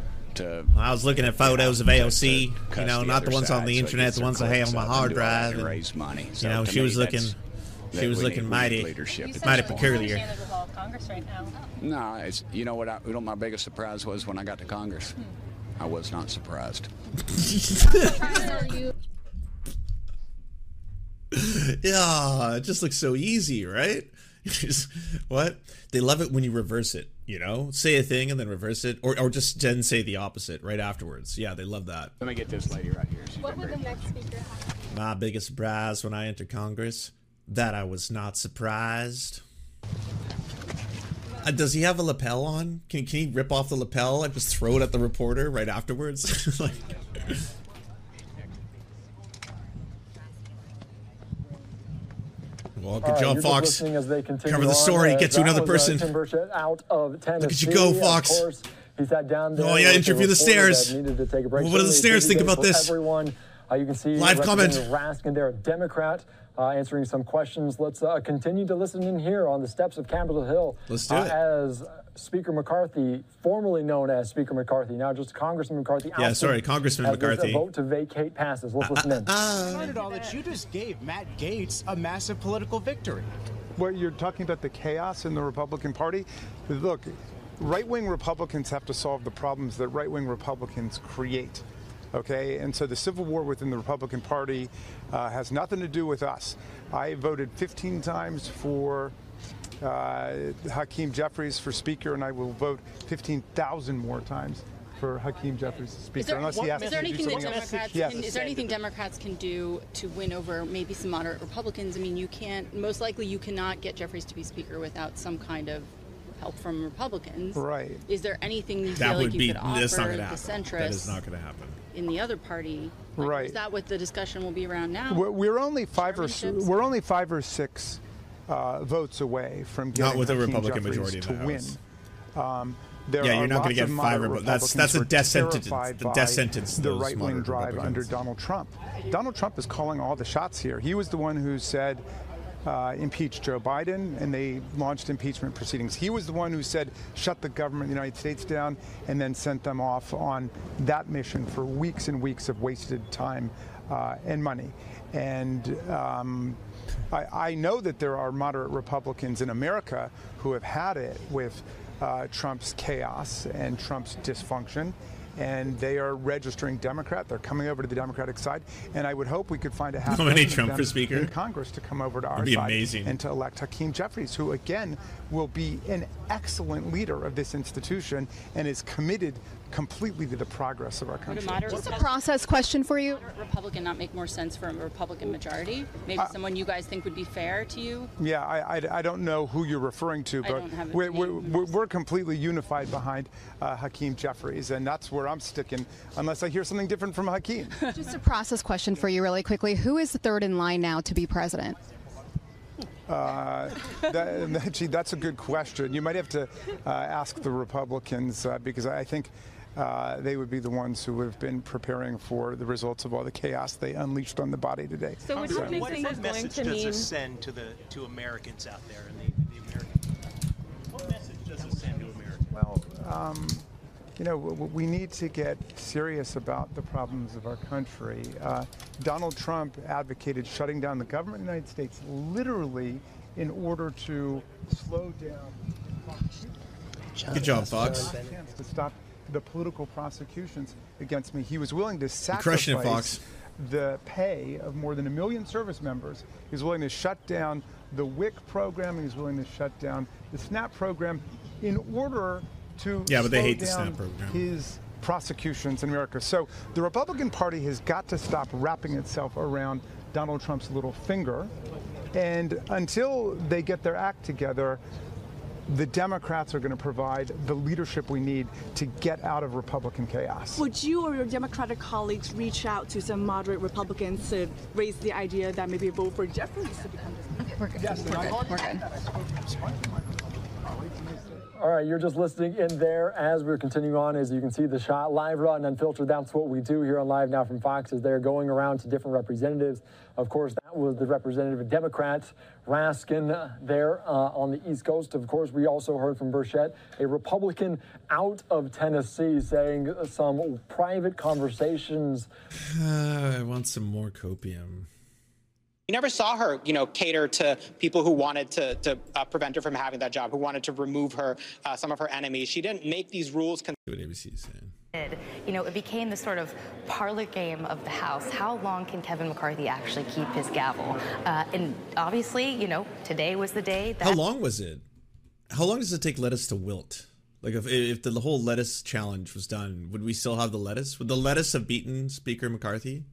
to I was looking at photos of A O C, to you cuss know, the not the other ones on side the so it internet, gets the their ones I have on clicks my up and hard do all that drive. and and, raise money. So you know, to she me, was looking, that's- she that was we looking need- we need mighty, leadership at mighty this point. peculiar. With all of Congress right now. No, it's you know what? I, you know what my biggest surprise was when I got to Congress. I was not surprised. Yeah, it just looks so easy, right? Just- what? They love it when you reverse it. You know, say a thing and then reverse it, or or just then say the opposite right afterwards. Yeah, they love that. Let me get this lady right here. She's What would the next speaker have? My biggest surprise when I entered Congress, that I was not surprised. Uh, does he have a lapel on? Can, can he rip off the lapel and just throw it at the reporter right afterwards? Like, well, good All right, job, you're just Fox. listening as they continue Cover the on. story. Uh, Get to that another was, uh, person. Tim Burchett out of Tennessee. Look at you go, Fox. Of course, he sat down there. Oh, yeah, with interview the reporter stairs. that needed to take a break. Well, what do the Certainly a stairs busy think day about for this? Everyone, uh, you can see Live comment. Raskin there, a Democrat, uh, answering some questions. Let's uh, continue to listen in here on the steps of Capitol Hill. Let's do uh, it. As Speaker McCarthy, formerly known as Speaker McCarthy, now just Congressman McCarthy. Yeah, ousted sorry, Congressman as this, uh, McCarthy. vote to vacate passes. Let's listen in. Started all that you just gave Matt Gaetz a massive political victory. What you're talking about, the chaos in the Republican Party? Look, right-wing Republicans have to solve the problems that right-wing Republicans create. Okay, and so the civil war within the Republican Party uh, has nothing to do with us. I voted fifteen times for uh, Hakeem Jeffries for Speaker, and I will vote fifteen thousand more times for Hakeem Jeffries as Speaker, Is there, unless he has is to there do anything that something else. Democrats Yes. can, is there anything Democrats can do to win over maybe some moderate Republicans? I mean, you can't. Most likely, you cannot get Jeffries to be Speaker without some kind of help from Republicans. Right. Is there anything you That feel would like you be. could offer That's not the gonna happen. centrists That is not gonna happen. in the other party? Like, Right. Is that what the discussion will be around now? We're, we're only five or s- Chairmanships? we're only five or six uh, votes away from getting Not with a Hakeem Republican Jeffries majority in to the win. House. Um, there Yeah, are you're not lots gonna of get five moderate Repu- that's- Republicans that's a who are death sentence- terrified the death by sentence to The those right-wing moderate drive Republicans. under Donald Trump. Donald Trump is calling all the shots here. He was the one who said, Uh, impeach Joe Biden, and they launched impeachment proceedings. He was the one who said, shut the government of the United States down, and then sent them off on that mission for weeks and weeks of wasted time uh, and money. And um, I, I know that there are moderate Republicans in America who have had it with uh, Trump's chaos and Trump's dysfunction, and they are registering Democrat. They're coming over to the Democratic side, and I would hope we could find a half Nominate dozen of Trump them for Speaker? in Congress to come over to our That'd be side amazing. and to elect Hakeem Jeffries, who again will be an excellent leader of this institution and is committed completely to the progress of our Would a country. moderate Just a process question for you. Republican not make more sense for a Republican majority? Maybe Uh, someone you guys think would be fair to you? Yeah, I, I, I don't know who you're referring to, I but don't have a we're, name. we're, we're, we're completely unified behind uh, Hakeem Jeffries, and that's where I'm sticking, unless I hear something different from Hakeem. Just a process question for you really quickly. Who is the third in line now to be president? Uh, that, actually, that's a good question. You might have to uh, ask the Republicans uh, because I think uh, they would be the ones who have been preparing for the results of all the chaos they unleashed on the body today. So what, what, what message does this send to the to Americans out there and the, the American? What message does it send to Americans? Well, um, you know, w- we need to get serious about the problems of our country. Uh, Donald Trump advocated shutting down the government of the United States literally in order to slow down. Good job, Fox. To stop the political prosecutions against me. He was willing to crushing it, sacrifice Fox. the pay of more than a million service members. He was willing to shut down the W I C program. He was willing to shut down the SNAP program in order to Yeah, but they slow hate the down SNAP program. his prosecutions in America. So the Republican Party has got to stop wrapping itself around Donald Trump's little finger. And until they get their act together, the Democrats are going to provide the leadership we need to get out of Republican chaos. Would you or your Democratic colleagues reach out to some moderate Republicans to raise the idea that maybe vote for Jeffries to become the Speaker? We're good. Yes, We're I'm good. on- We're good. All right, you're just listening in there as we're continuing on. As you can see, the shot live, raw, and unfiltered. That's what we do here on Live Now from Fox. As they're going around to different representatives. Of course, that was the representative of Democrats, Raskin, uh, there uh, on the East Coast. Of course, we also heard from Burchett, a Republican out of Tennessee, saying some private conversations. Uh, I want some more copium. You never saw her, you know, cater to people who wanted to, to uh, prevent her from having that job, who wanted to remove her, uh, some of her enemies. She didn't make these rules. Con- what A B C is saying. You know, it became the sort of parlor game of the House. How long can Kevin McCarthy actually keep his gavel? Uh, and obviously, you know, today was the day that... How long was it? How long does it take lettuce to wilt? Like if if the whole lettuce challenge was done, would we still have the lettuce? Would the lettuce have beaten Speaker McCarthy?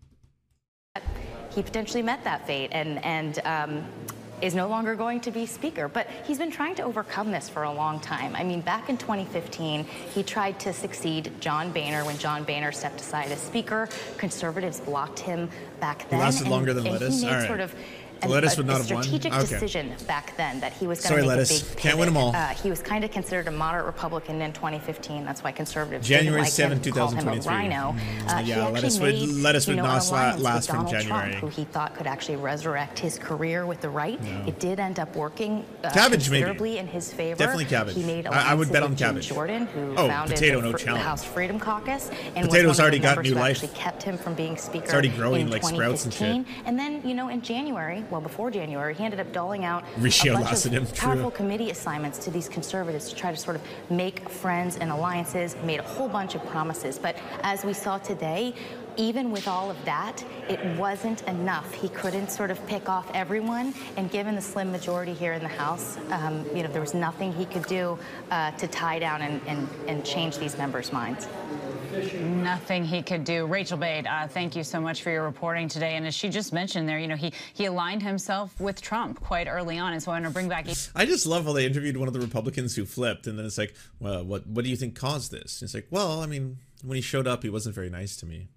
He potentially met that fate and and um, is no longer going to be Speaker. But he's been trying to overcome this for a long time. I mean, back in twenty fifteen, he tried to succeed John Boehner when John Boehner stepped aside as Speaker. Conservatives blocked him back then. He lasted and, longer than and lettuce? He made All right. sort of The an, lettuce a, would not a have won? strategic Okay. decision back then that he was going Sorry, to make lettuce. a big pivot. Can't win them all. Uh, he was kind of considered a moderate Republican in twenty fifteen. That's why conservatives January didn't like him, called him a twenty twenty-three. rhino. Mm, Uh, yeah, he actually lettuce would- made, lettuce would you know, not an sla- alliance last with from Donald January. Trump, who he thought could actually resurrect his career with the right. No. It did end up working uh, Cabbage, maybe. considerably in his favor. Definitely cabbage. He made I- I would alliances bet on with Jim cabbage. Jordan, who Oh, founded potato, the, no Fr- challenge. the House Freedom Caucus, and Potatoes was one already of the got members new who life. actually kept him from being Speaker It's already growing in like sprouts and shit. twenty fifteen. And then, you know, in January, well, before January, he ended up doling out Rishi a bunch lasted of him, powerful true. committee assignments to these conservatives to try to sort of make friends and alliances, made a whole bunch of promises. But as we saw today, even with all of that, it wasn't enough. He couldn't sort of pick off everyone, and given the slim majority here in the House, um, you know, there was nothing he could do uh, to tie down and, and, and change these members' minds. Nothing he could do. Rachel Bade, uh, thank you so much for your reporting today. And as she just mentioned there, you know, he, he aligned himself with Trump quite early on. And so I want to bring back... I just love how they interviewed one of the Republicans who flipped, and then it's like, well, what what do you think caused this? And it's like, well, I mean, when he showed up, he wasn't very nice to me.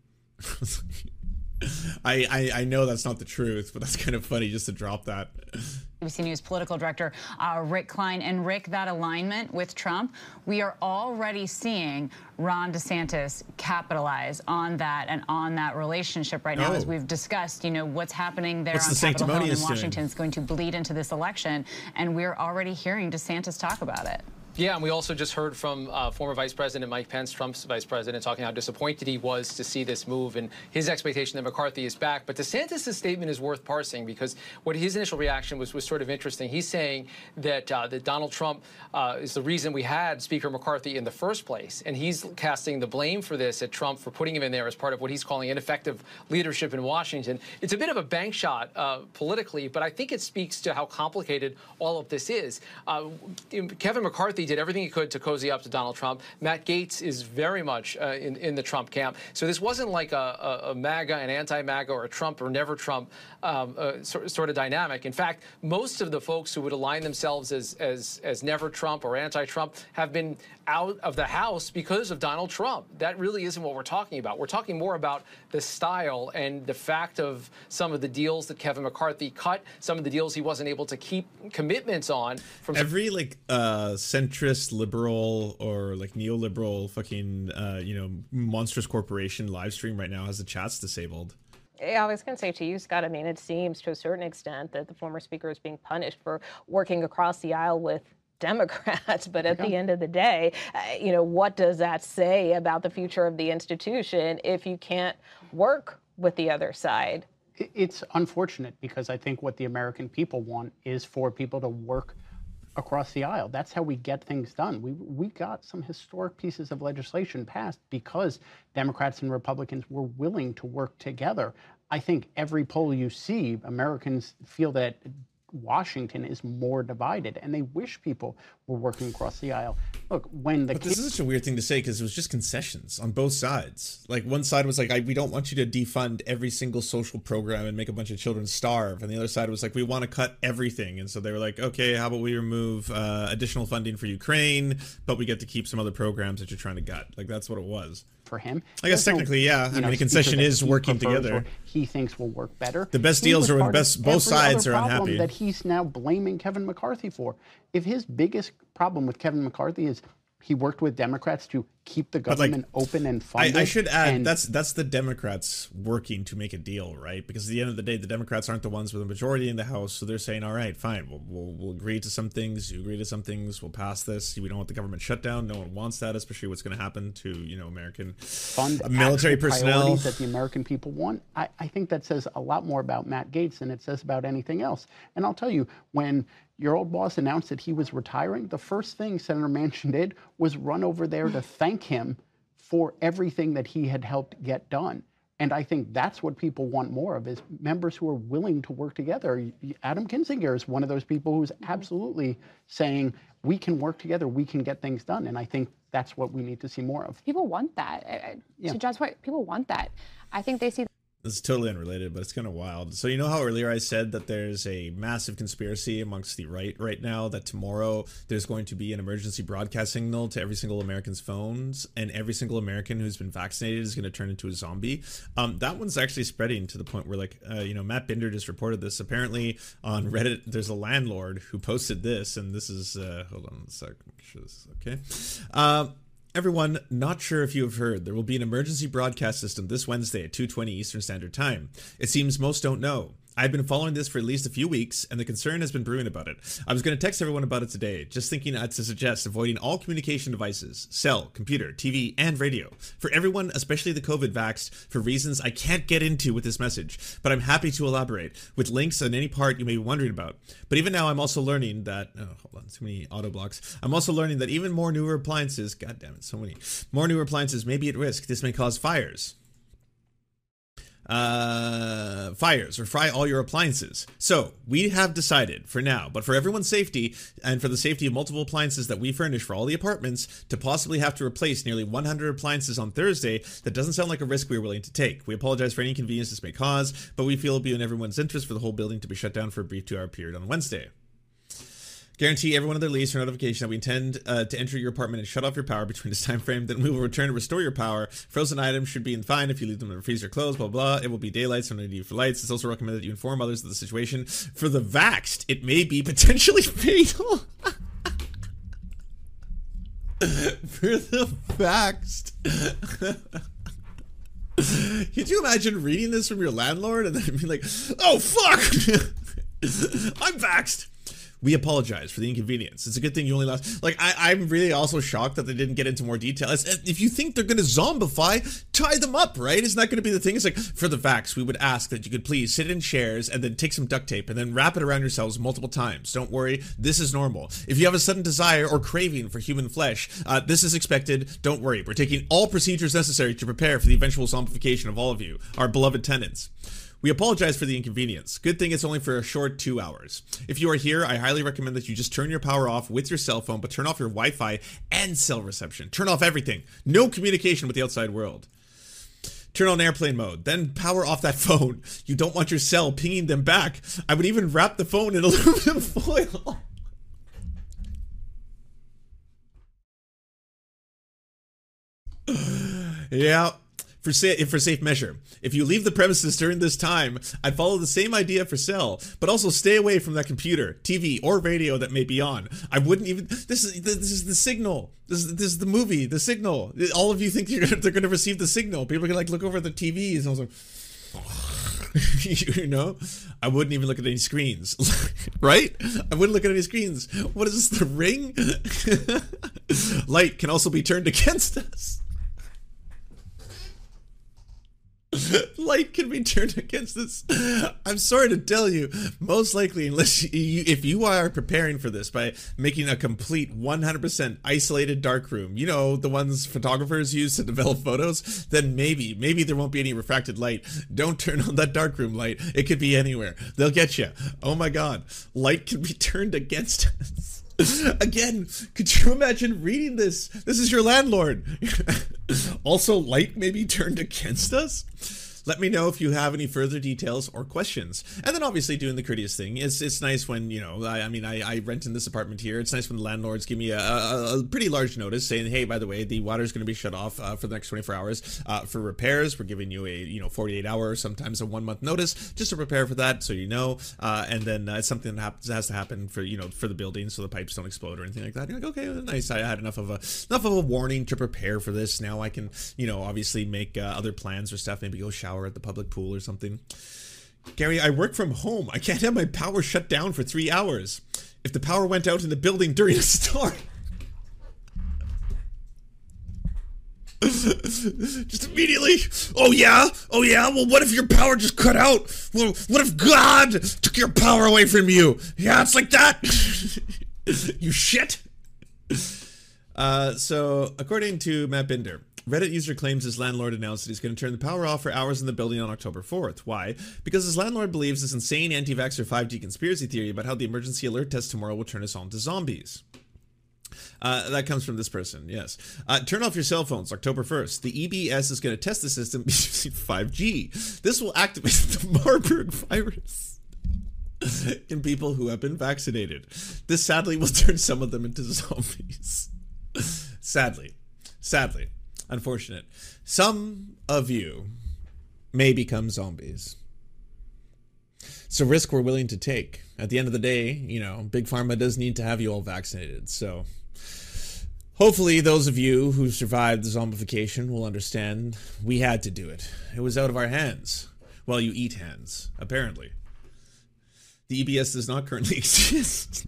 I, I I know that's not the truth, but that's kind of funny just to drop that. A B C News political director uh, Rick Klein. And Rick, that alignment with Trump, we are already seeing Ron DeSantis capitalize on that and on that relationship right now. Oh. As we've discussed, you know, what's happening there What's on the Capitol Hill in sanctimonious doing? Washington is going to bleed into this election. And we're already hearing DeSantis talk about it. Yeah, and we also just heard from uh, former Vice President Mike Pence, Trump's vice president, talking how disappointed he was to see this move and his expectation that McCarthy is back. But DeSantis' statement is worth parsing because what his initial reaction was was sort of interesting. He's saying that uh, that Donald Trump uh, is the reason we had Speaker McCarthy in the first place, and he's casting the blame for this at Trump for putting him in there as part of what he's calling ineffective leadership in Washington. It's a bit of a bank shot uh, politically, but I think it speaks to how complicated all of this is. Uh, Kevin McCarthy did everything he could to cozy up to Donald Trump. Matt Gaetz is very much uh, in, in the Trump camp. So this wasn't like a, a, a MAGA, an anti-MAGA, or a Trump or never Trump um, uh, sort, sort of dynamic. In fact, most of the folks who would align themselves as, as, as never Trump or anti-Trump have been out of the House because of Donald Trump. That really isn't what we're talking about. We're talking more about the style and the fact of some of the deals that Kevin McCarthy cut, some of the deals he wasn't able to keep commitments on. From Every like uh, centrist liberal or like neoliberal fucking uh, you know monstrous corporation live stream right now has the chats disabled. Yeah, I was going to say to you, Scott, I mean, it seems to a certain extent that the former speaker is being punished for working across the aisle with Democrats. But at the end of the day, uh, you know, what does that say about the future of the institution if you can't work with the other side? It's unfortunate because I think what the American people want is for people to work across the aisle. That's how we get things done. We we got some historic pieces of legislation passed because Democrats and Republicans were willing to work together. I think every poll you see, Americans feel that Washington is more divided, and they wish people were working across the aisle. Look, when the But this is such a weird thing to say because it was just concessions on both sides. Like one side was like, I, we don't want you to defund every single social program and make a bunch of children starve. And the other side was like, we want to cut everything. And so they were like, okay, how about we remove uh, additional funding for Ukraine, but we get to keep some other programs that you're trying to gut. Like that's what it was. For him, I guess technically, yeah. I mean, the concession is working together. He thinks will work better. The best He deals was are when part best of both every sides other are problem unhappy. that he's now blaming Kevin McCarthy for. If his biggest problem with Kevin McCarthy is he worked with Democrats to keep the But, like, government open and funded. I, I should add and that's that's the Democrats working to make a deal, right? Because at the end of the day, the Democrats aren't the ones with a majority in the House, so they're saying, "All right, fine, we'll, we'll we'll agree to some things. You agree to some things. We'll pass this. We don't want the government shut down. No one wants that, especially what's going to happen to you know American fund military actual personnel priorities that the American people want. I, I think that says a lot more about Matt Gaetz than it says about anything else. And I'll tell you, when your old boss announced that he was retiring, the first thing Senator Manchin did was run over there to thank him for everything that he had helped get done. And I think that's what people want more of, is members who are willing to work together. Adam Kinzinger is one of those people who's absolutely saying, we can work together, we can get things done. And I think that's what we need to see more of. People want that. Uh, Yeah. To John's point, people want that. I think they see. This is totally unrelated, but it's kind of wild. So you know how earlier I said that there's a massive conspiracy amongst the right right now that tomorrow there's going to be an emergency broadcast signal to every single American's phones, and every single American who's been vaccinated is going to turn into a zombie. Um, that one's actually spreading to the point where, like, uh, you know, Matt Binder just reported this. Apparently on Reddit, there's a landlord who posted this, and this is, uh, hold on a sec, make sure this is okay. Um, Everyone, not sure if you have heard, there will be an emergency broadcast system this Wednesday at two twenty Eastern Standard Time. It seems most don't know. I've been following this for at least a few weeks, and the concern has been brewing about it. I was going to text everyone about it today, just thinking uh, to suggest avoiding all communication devices, cell, computer, T V, and radio. For everyone, especially the COVID vaxxed, for reasons I can't get into with this message, but I'm happy to elaborate, with links on any part you may be wondering about. But even now, I'm also learning that, oh, hold on, too many auto blocks. I'm also learning that even more newer appliances, god damn it, so many, more newer appliances may be at risk. This may cause fires. Uh, fires or fry all your appliances. So we have decided for now, but for everyone's safety and for the safety of multiple appliances that we furnish for all the apartments, to possibly have to replace nearly one hundred appliances on Thursday, that doesn't sound like a risk we're willing to take. We apologize for any inconvenience this may cause, but we feel it'll be in everyone's interest for the whole building to be shut down for a brief two hour period on Wednesday. Guarantee everyone on their lease or notification that we intend uh, to enter your apartment and shut off your power between this time frame. Then we will return and restore your power. Frozen items should be fine if you leave them in the freezer closed, blah, blah. It will be daylight, so no need for lights. It's also recommended that you inform others of the situation. For the vaxxed, it may be potentially fatal. For the vaxxed. Could you imagine reading this from your landlord and then being like, oh, fuck! I'm vaxxed. We apologize for the inconvenience. It's a good thing you only lost. Like, I, I'm really also shocked that they didn't get into more detail. It's, if you think they're going to zombify, tie them up, right? Isn't that going to be the thing? It's like, for the vax, we would ask that you could please sit in chairs and then take some duct tape and then wrap it around yourselves multiple times. Don't worry, this is normal. If you have a sudden desire or craving for human flesh, uh, this is expected. Don't worry. We're taking all procedures necessary to prepare for the eventual zombification of all of you, our beloved tenants. We apologize for the inconvenience. Good thing it's only for a short two hours. If you are here, I highly recommend that you just turn your power off with your cell phone, but turn off your Wi-Fi and cell reception. Turn off everything. No communication with the outside world. Turn on airplane mode, then power off that phone. You don't want your cell pinging them back. I would even wrap the phone in aluminum foil. Yeah. For, sa for safe measure, if you leave the premises during this time, I'd follow the same idea for cell, but also stay away from that computer, T V, or radio that may be on. I wouldn't even. This is this is the signal. This is, this is the movie. The signal. All of you think you're, they're going to receive the signal. People are going to like look over at the T Vs and I was like, you know, I wouldn't even look at any screens, right? I wouldn't look at any screens. What is this? The Ring? Light can also be turned against us. Light can be turned against this. I'm sorry to tell you, most likely, unless you, if you are preparing for this by making a complete one hundred percent isolated darkroom, you know, the ones photographers use to develop photos, then maybe, maybe there won't be any refracted light. Don't turn on that darkroom light. It could be anywhere. They'll get you. Oh my God. Light can be turned against us. Again, could you imagine reading this? This is your landlord. Also, light may be turned against us? Let me know if you have any further details or questions. And then obviously doing the courteous thing. It's it's nice when, you know, I, I mean, I, I rent in this apartment here. It's nice when the landlords give me a, a, a pretty large notice saying, hey, by the way, the water's going to be shut off uh, for the next twenty-four hours. Uh, for repairs, we're giving you a, you know, forty-eight hour, sometimes a one month notice just to prepare for that so you know. Uh, and then uh, it's something that happens, has to happen for, you know, for the building so the pipes don't explode or anything like that. You're like, okay, nice. I had enough of a enough of a warning to prepare for this. Now I can, you know, obviously make uh, other plans or stuff. Maybe go shower at the public pool or something. Gary, I work from home. I can't have my power shut down for three hours. If the power went out in the building during a storm. Just immediately, oh yeah, oh yeah, well what if your power just cut out? Well, what if God took your power away from you? Yeah, it's like that. You shit. Uh, so, according to Matt Binder, Reddit user claims his landlord announced that he's going to turn the power off for hours in the building on October fourth. Why? Because his landlord believes this insane anti-vaxxer five G conspiracy theory about how the emergency alert test tomorrow will turn us all into zombies. Uh, that comes from this person, yes. Uh, turn off your cell phones, October first. The E B S is going to test the system using five G. This will activate the Marburg virus in people who have been vaccinated. This sadly will turn some of them into zombies. Sadly. Sadly. Unfortunate. Some of you may become zombies. It's a risk we're willing to take. At the end of the day, you know, Big Pharma does need to have you all vaccinated, so... Hopefully, those of you who survived the zombification will understand we had to do it. It was out of our hands. Well, you eat hands, apparently. The E B S does not currently exist.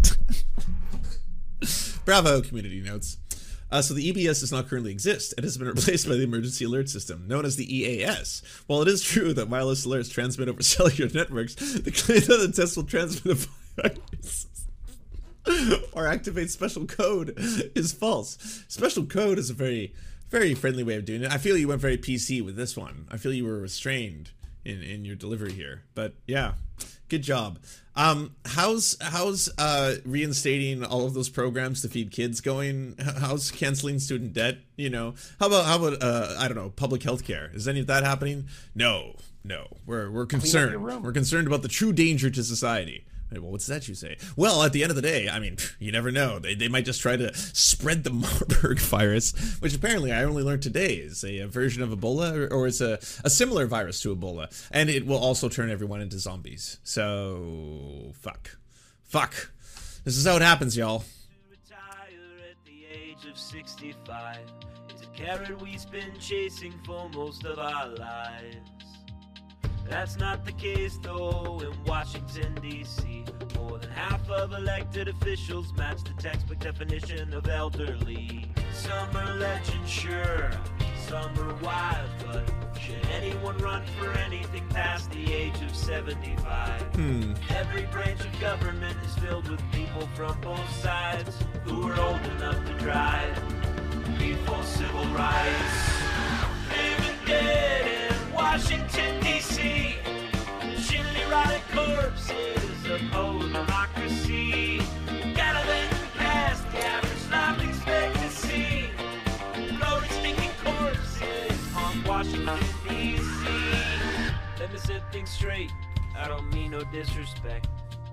Bravo, community notes. Uh, so the E B S does not currently exist. It has been replaced by the Emergency Alert System, known as the E A S. While it is true that wireless alerts transmit over cellular networks, the claim that the test will transmit a virus or activate special code is false. Special code is a very, very friendly way of doing it. I feel you went very P C with this one. I feel you were restrained in, in your delivery here. But yeah, good job. Um, how's how's uh, reinstating all of those programs to feed kids going? How's canceling student debt? You know, how about how about uh, I don't know, public health care? Is any of that happening? No, no. We're we're concerned. We're concerned about the true danger to society. Well, what's that you say? Well, at the end of the day, I mean, you never know. They, they might just try to spread the Marburg virus, which apparently I only learned today is a, a version of Ebola, or, or it's a, a similar virus to Ebola. And it will also turn everyone into zombies. So, fuck. Fuck. This is how it happens, y'all. sixty-five is a carrot we've been chasing for most of our lives. That's not the case though in Washington, D C More than half of elected officials match the textbook definition of elderly. Some are legend, sure, some are wild, but should anyone run for anything past the age of seventy-five? Hmm. Every branch of government is filled with people from both sides who are old enough to drive before civil rights. Living dead in Washington, D C Chilly rotted corpses of old democracy. Gotta let them pass the average life expectancy. Floating stinking corpses on Washington, D C Let me set things straight, I don't mean no disrespect.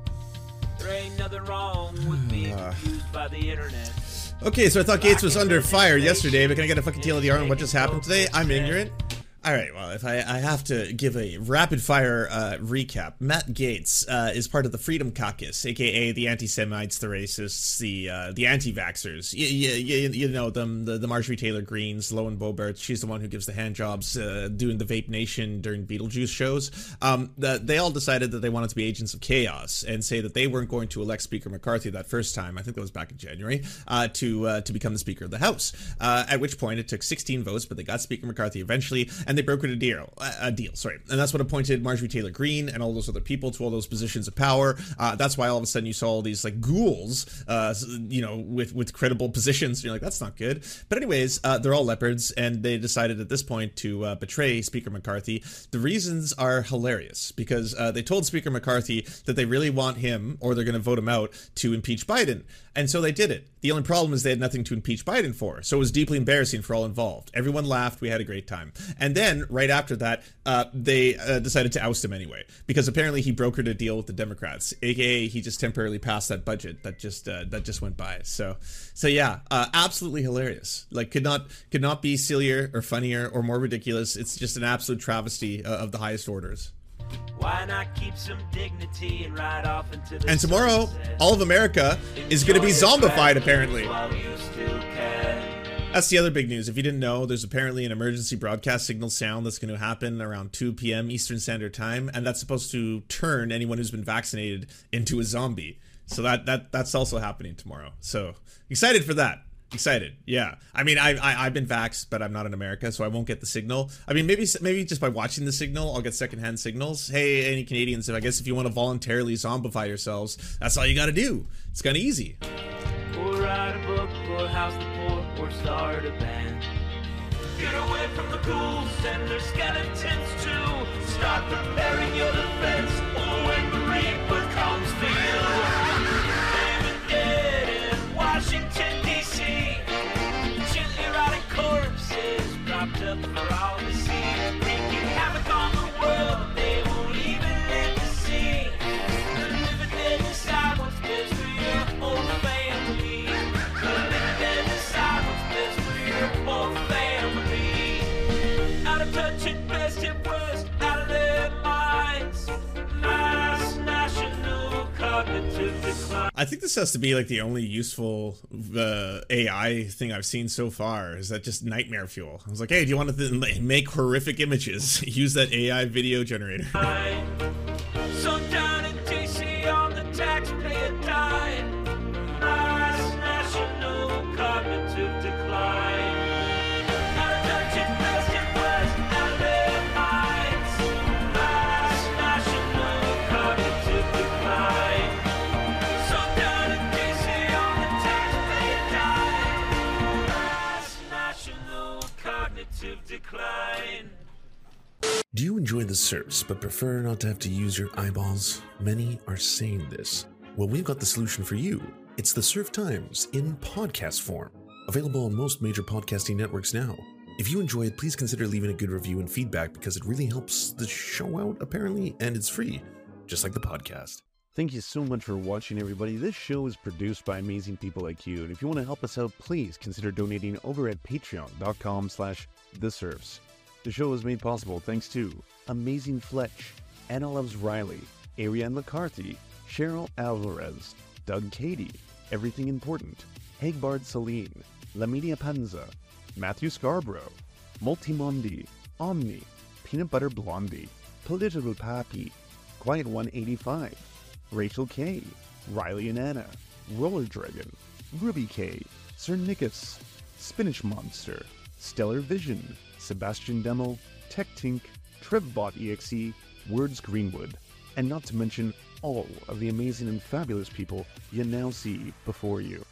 There ain't nothing wrong with being confused by the internet. Okay, so I thought Gates was under fire yesterday, but can I get a fucking T L D R on what just happened today? I'm ignorant. All right, well, if I, I have to give a rapid-fire uh, recap, Matt Gaetz uh, is part of the Freedom Caucus, a k a the anti-Semites, the racists, the uh, the anti-vaxxers. You, you, you know them, the, the Marjorie Taylor Greens, Lowen Boebert. She's the one who gives the hand jobs uh, doing the Vape Nation during Beetlejuice shows. Um, the, they all decided that they wanted to be agents of chaos and say that they weren't going to elect Speaker McCarthy that first time, I think that was back in January, uh, to uh, to become the Speaker of the House, uh, at which point it took sixteen votes, but they got Speaker McCarthy eventually, and they brokered a deal, a deal, sorry. And that's what appointed Marjorie Taylor Greene and all those other people to all those positions of power. Uh, that's why all of a sudden you saw all these like ghouls, uh, you know, with, with credible positions. And you're like, that's not good. But anyways, uh, they're all leopards, and they decided at this point to uh, betray Speaker McCarthy. The reasons are hilarious because uh, they told Speaker McCarthy that they really want him, or they're going to vote him out, to impeach Biden. And so they did it. The only problem is they had nothing to impeach Biden for. So it was deeply embarrassing for all involved. Everyone laughed. We had a great time. And then right after that, uh, they uh, decided to oust him anyway, because apparently he brokered a deal with the Democrats, aka he just temporarily passed that budget that just uh, that just went by. So, so yeah, uh, absolutely hilarious. Like could not could not be sillier or funnier or more ridiculous. It's just an absolute travesty uh, of the highest orders. Why not keep some dignity and ride off into the And tomorrow, sunset? all of America is going to be zombified, apparently. While you still can. That's the other big news. If you didn't know, there's apparently an emergency broadcast signal sound that's going to happen around two p.m. Eastern Standard Time, and that's supposed to turn anyone who's been vaccinated into a zombie. So that that that's also happening tomorrow. So excited for that. Excited, yeah. I mean, I, I I've been vaxxed, but I'm not in America, so I won't get the signal. I mean, maybe maybe just by watching the signal, I'll get secondhand signals. Hey, any Canadians, I guess if you want to voluntarily zombify yourselves, that's all you got to do. It's kind of easy. Or write a book, or house the poor, or start a band. Get away from the ghouls and their skeletons too. Start preparing your defense, or when the reaper comes for you. David dead in Washington. best and worst out of their minds. Mass national cognitive decline. I think this has to be like the only useful uh, A I thing I've seen so far. Is that just nightmare fuel? I was like, hey, do you want to th- make horrific images? Use that A I video generator. So down in D C on the taxpayer dime. Mass national cognitive decline. Out of touch and best and worst out of their minds. Mass national cognitive decline. So down in D C on the taxpayer dime. Mass national cognitive decline. Do you enjoy the surfs but prefer not to have to use your eyeballs? Many are saying this. Well, we've got the solution for you. It's the Surf Times in podcast form, available on most major podcasting networks now. If you enjoy it, please consider leaving a good review and feedback because it really helps the show out, apparently, and it's free, just like the podcast. Thank you so much for watching, everybody. This show is produced by amazing people like you, and if you want to help us out, please consider donating over at patreon.com slash thesurfs. The show is made possible thanks to Amazing Fletch, Anna Loves Riley, Ariane McCarthy, Cheryl Alvarez, Doug Cady, Everything Important, Hagbard Celine, Lamidia Panza, Matthew Scarborough, Multimondi, Omni, Peanut Butter Blondie, Political Pappy, Quiet one eighty-five, Rachel K, Riley and Anna, Roller Dragon, Ruby K, Sir Nickus, Spinach Monster, Stellar Vision, Sebastian Demo, Tech Tink, TrevBot E X E, Words Greenwood, and not to mention all of the amazing and fabulous people you now see before you.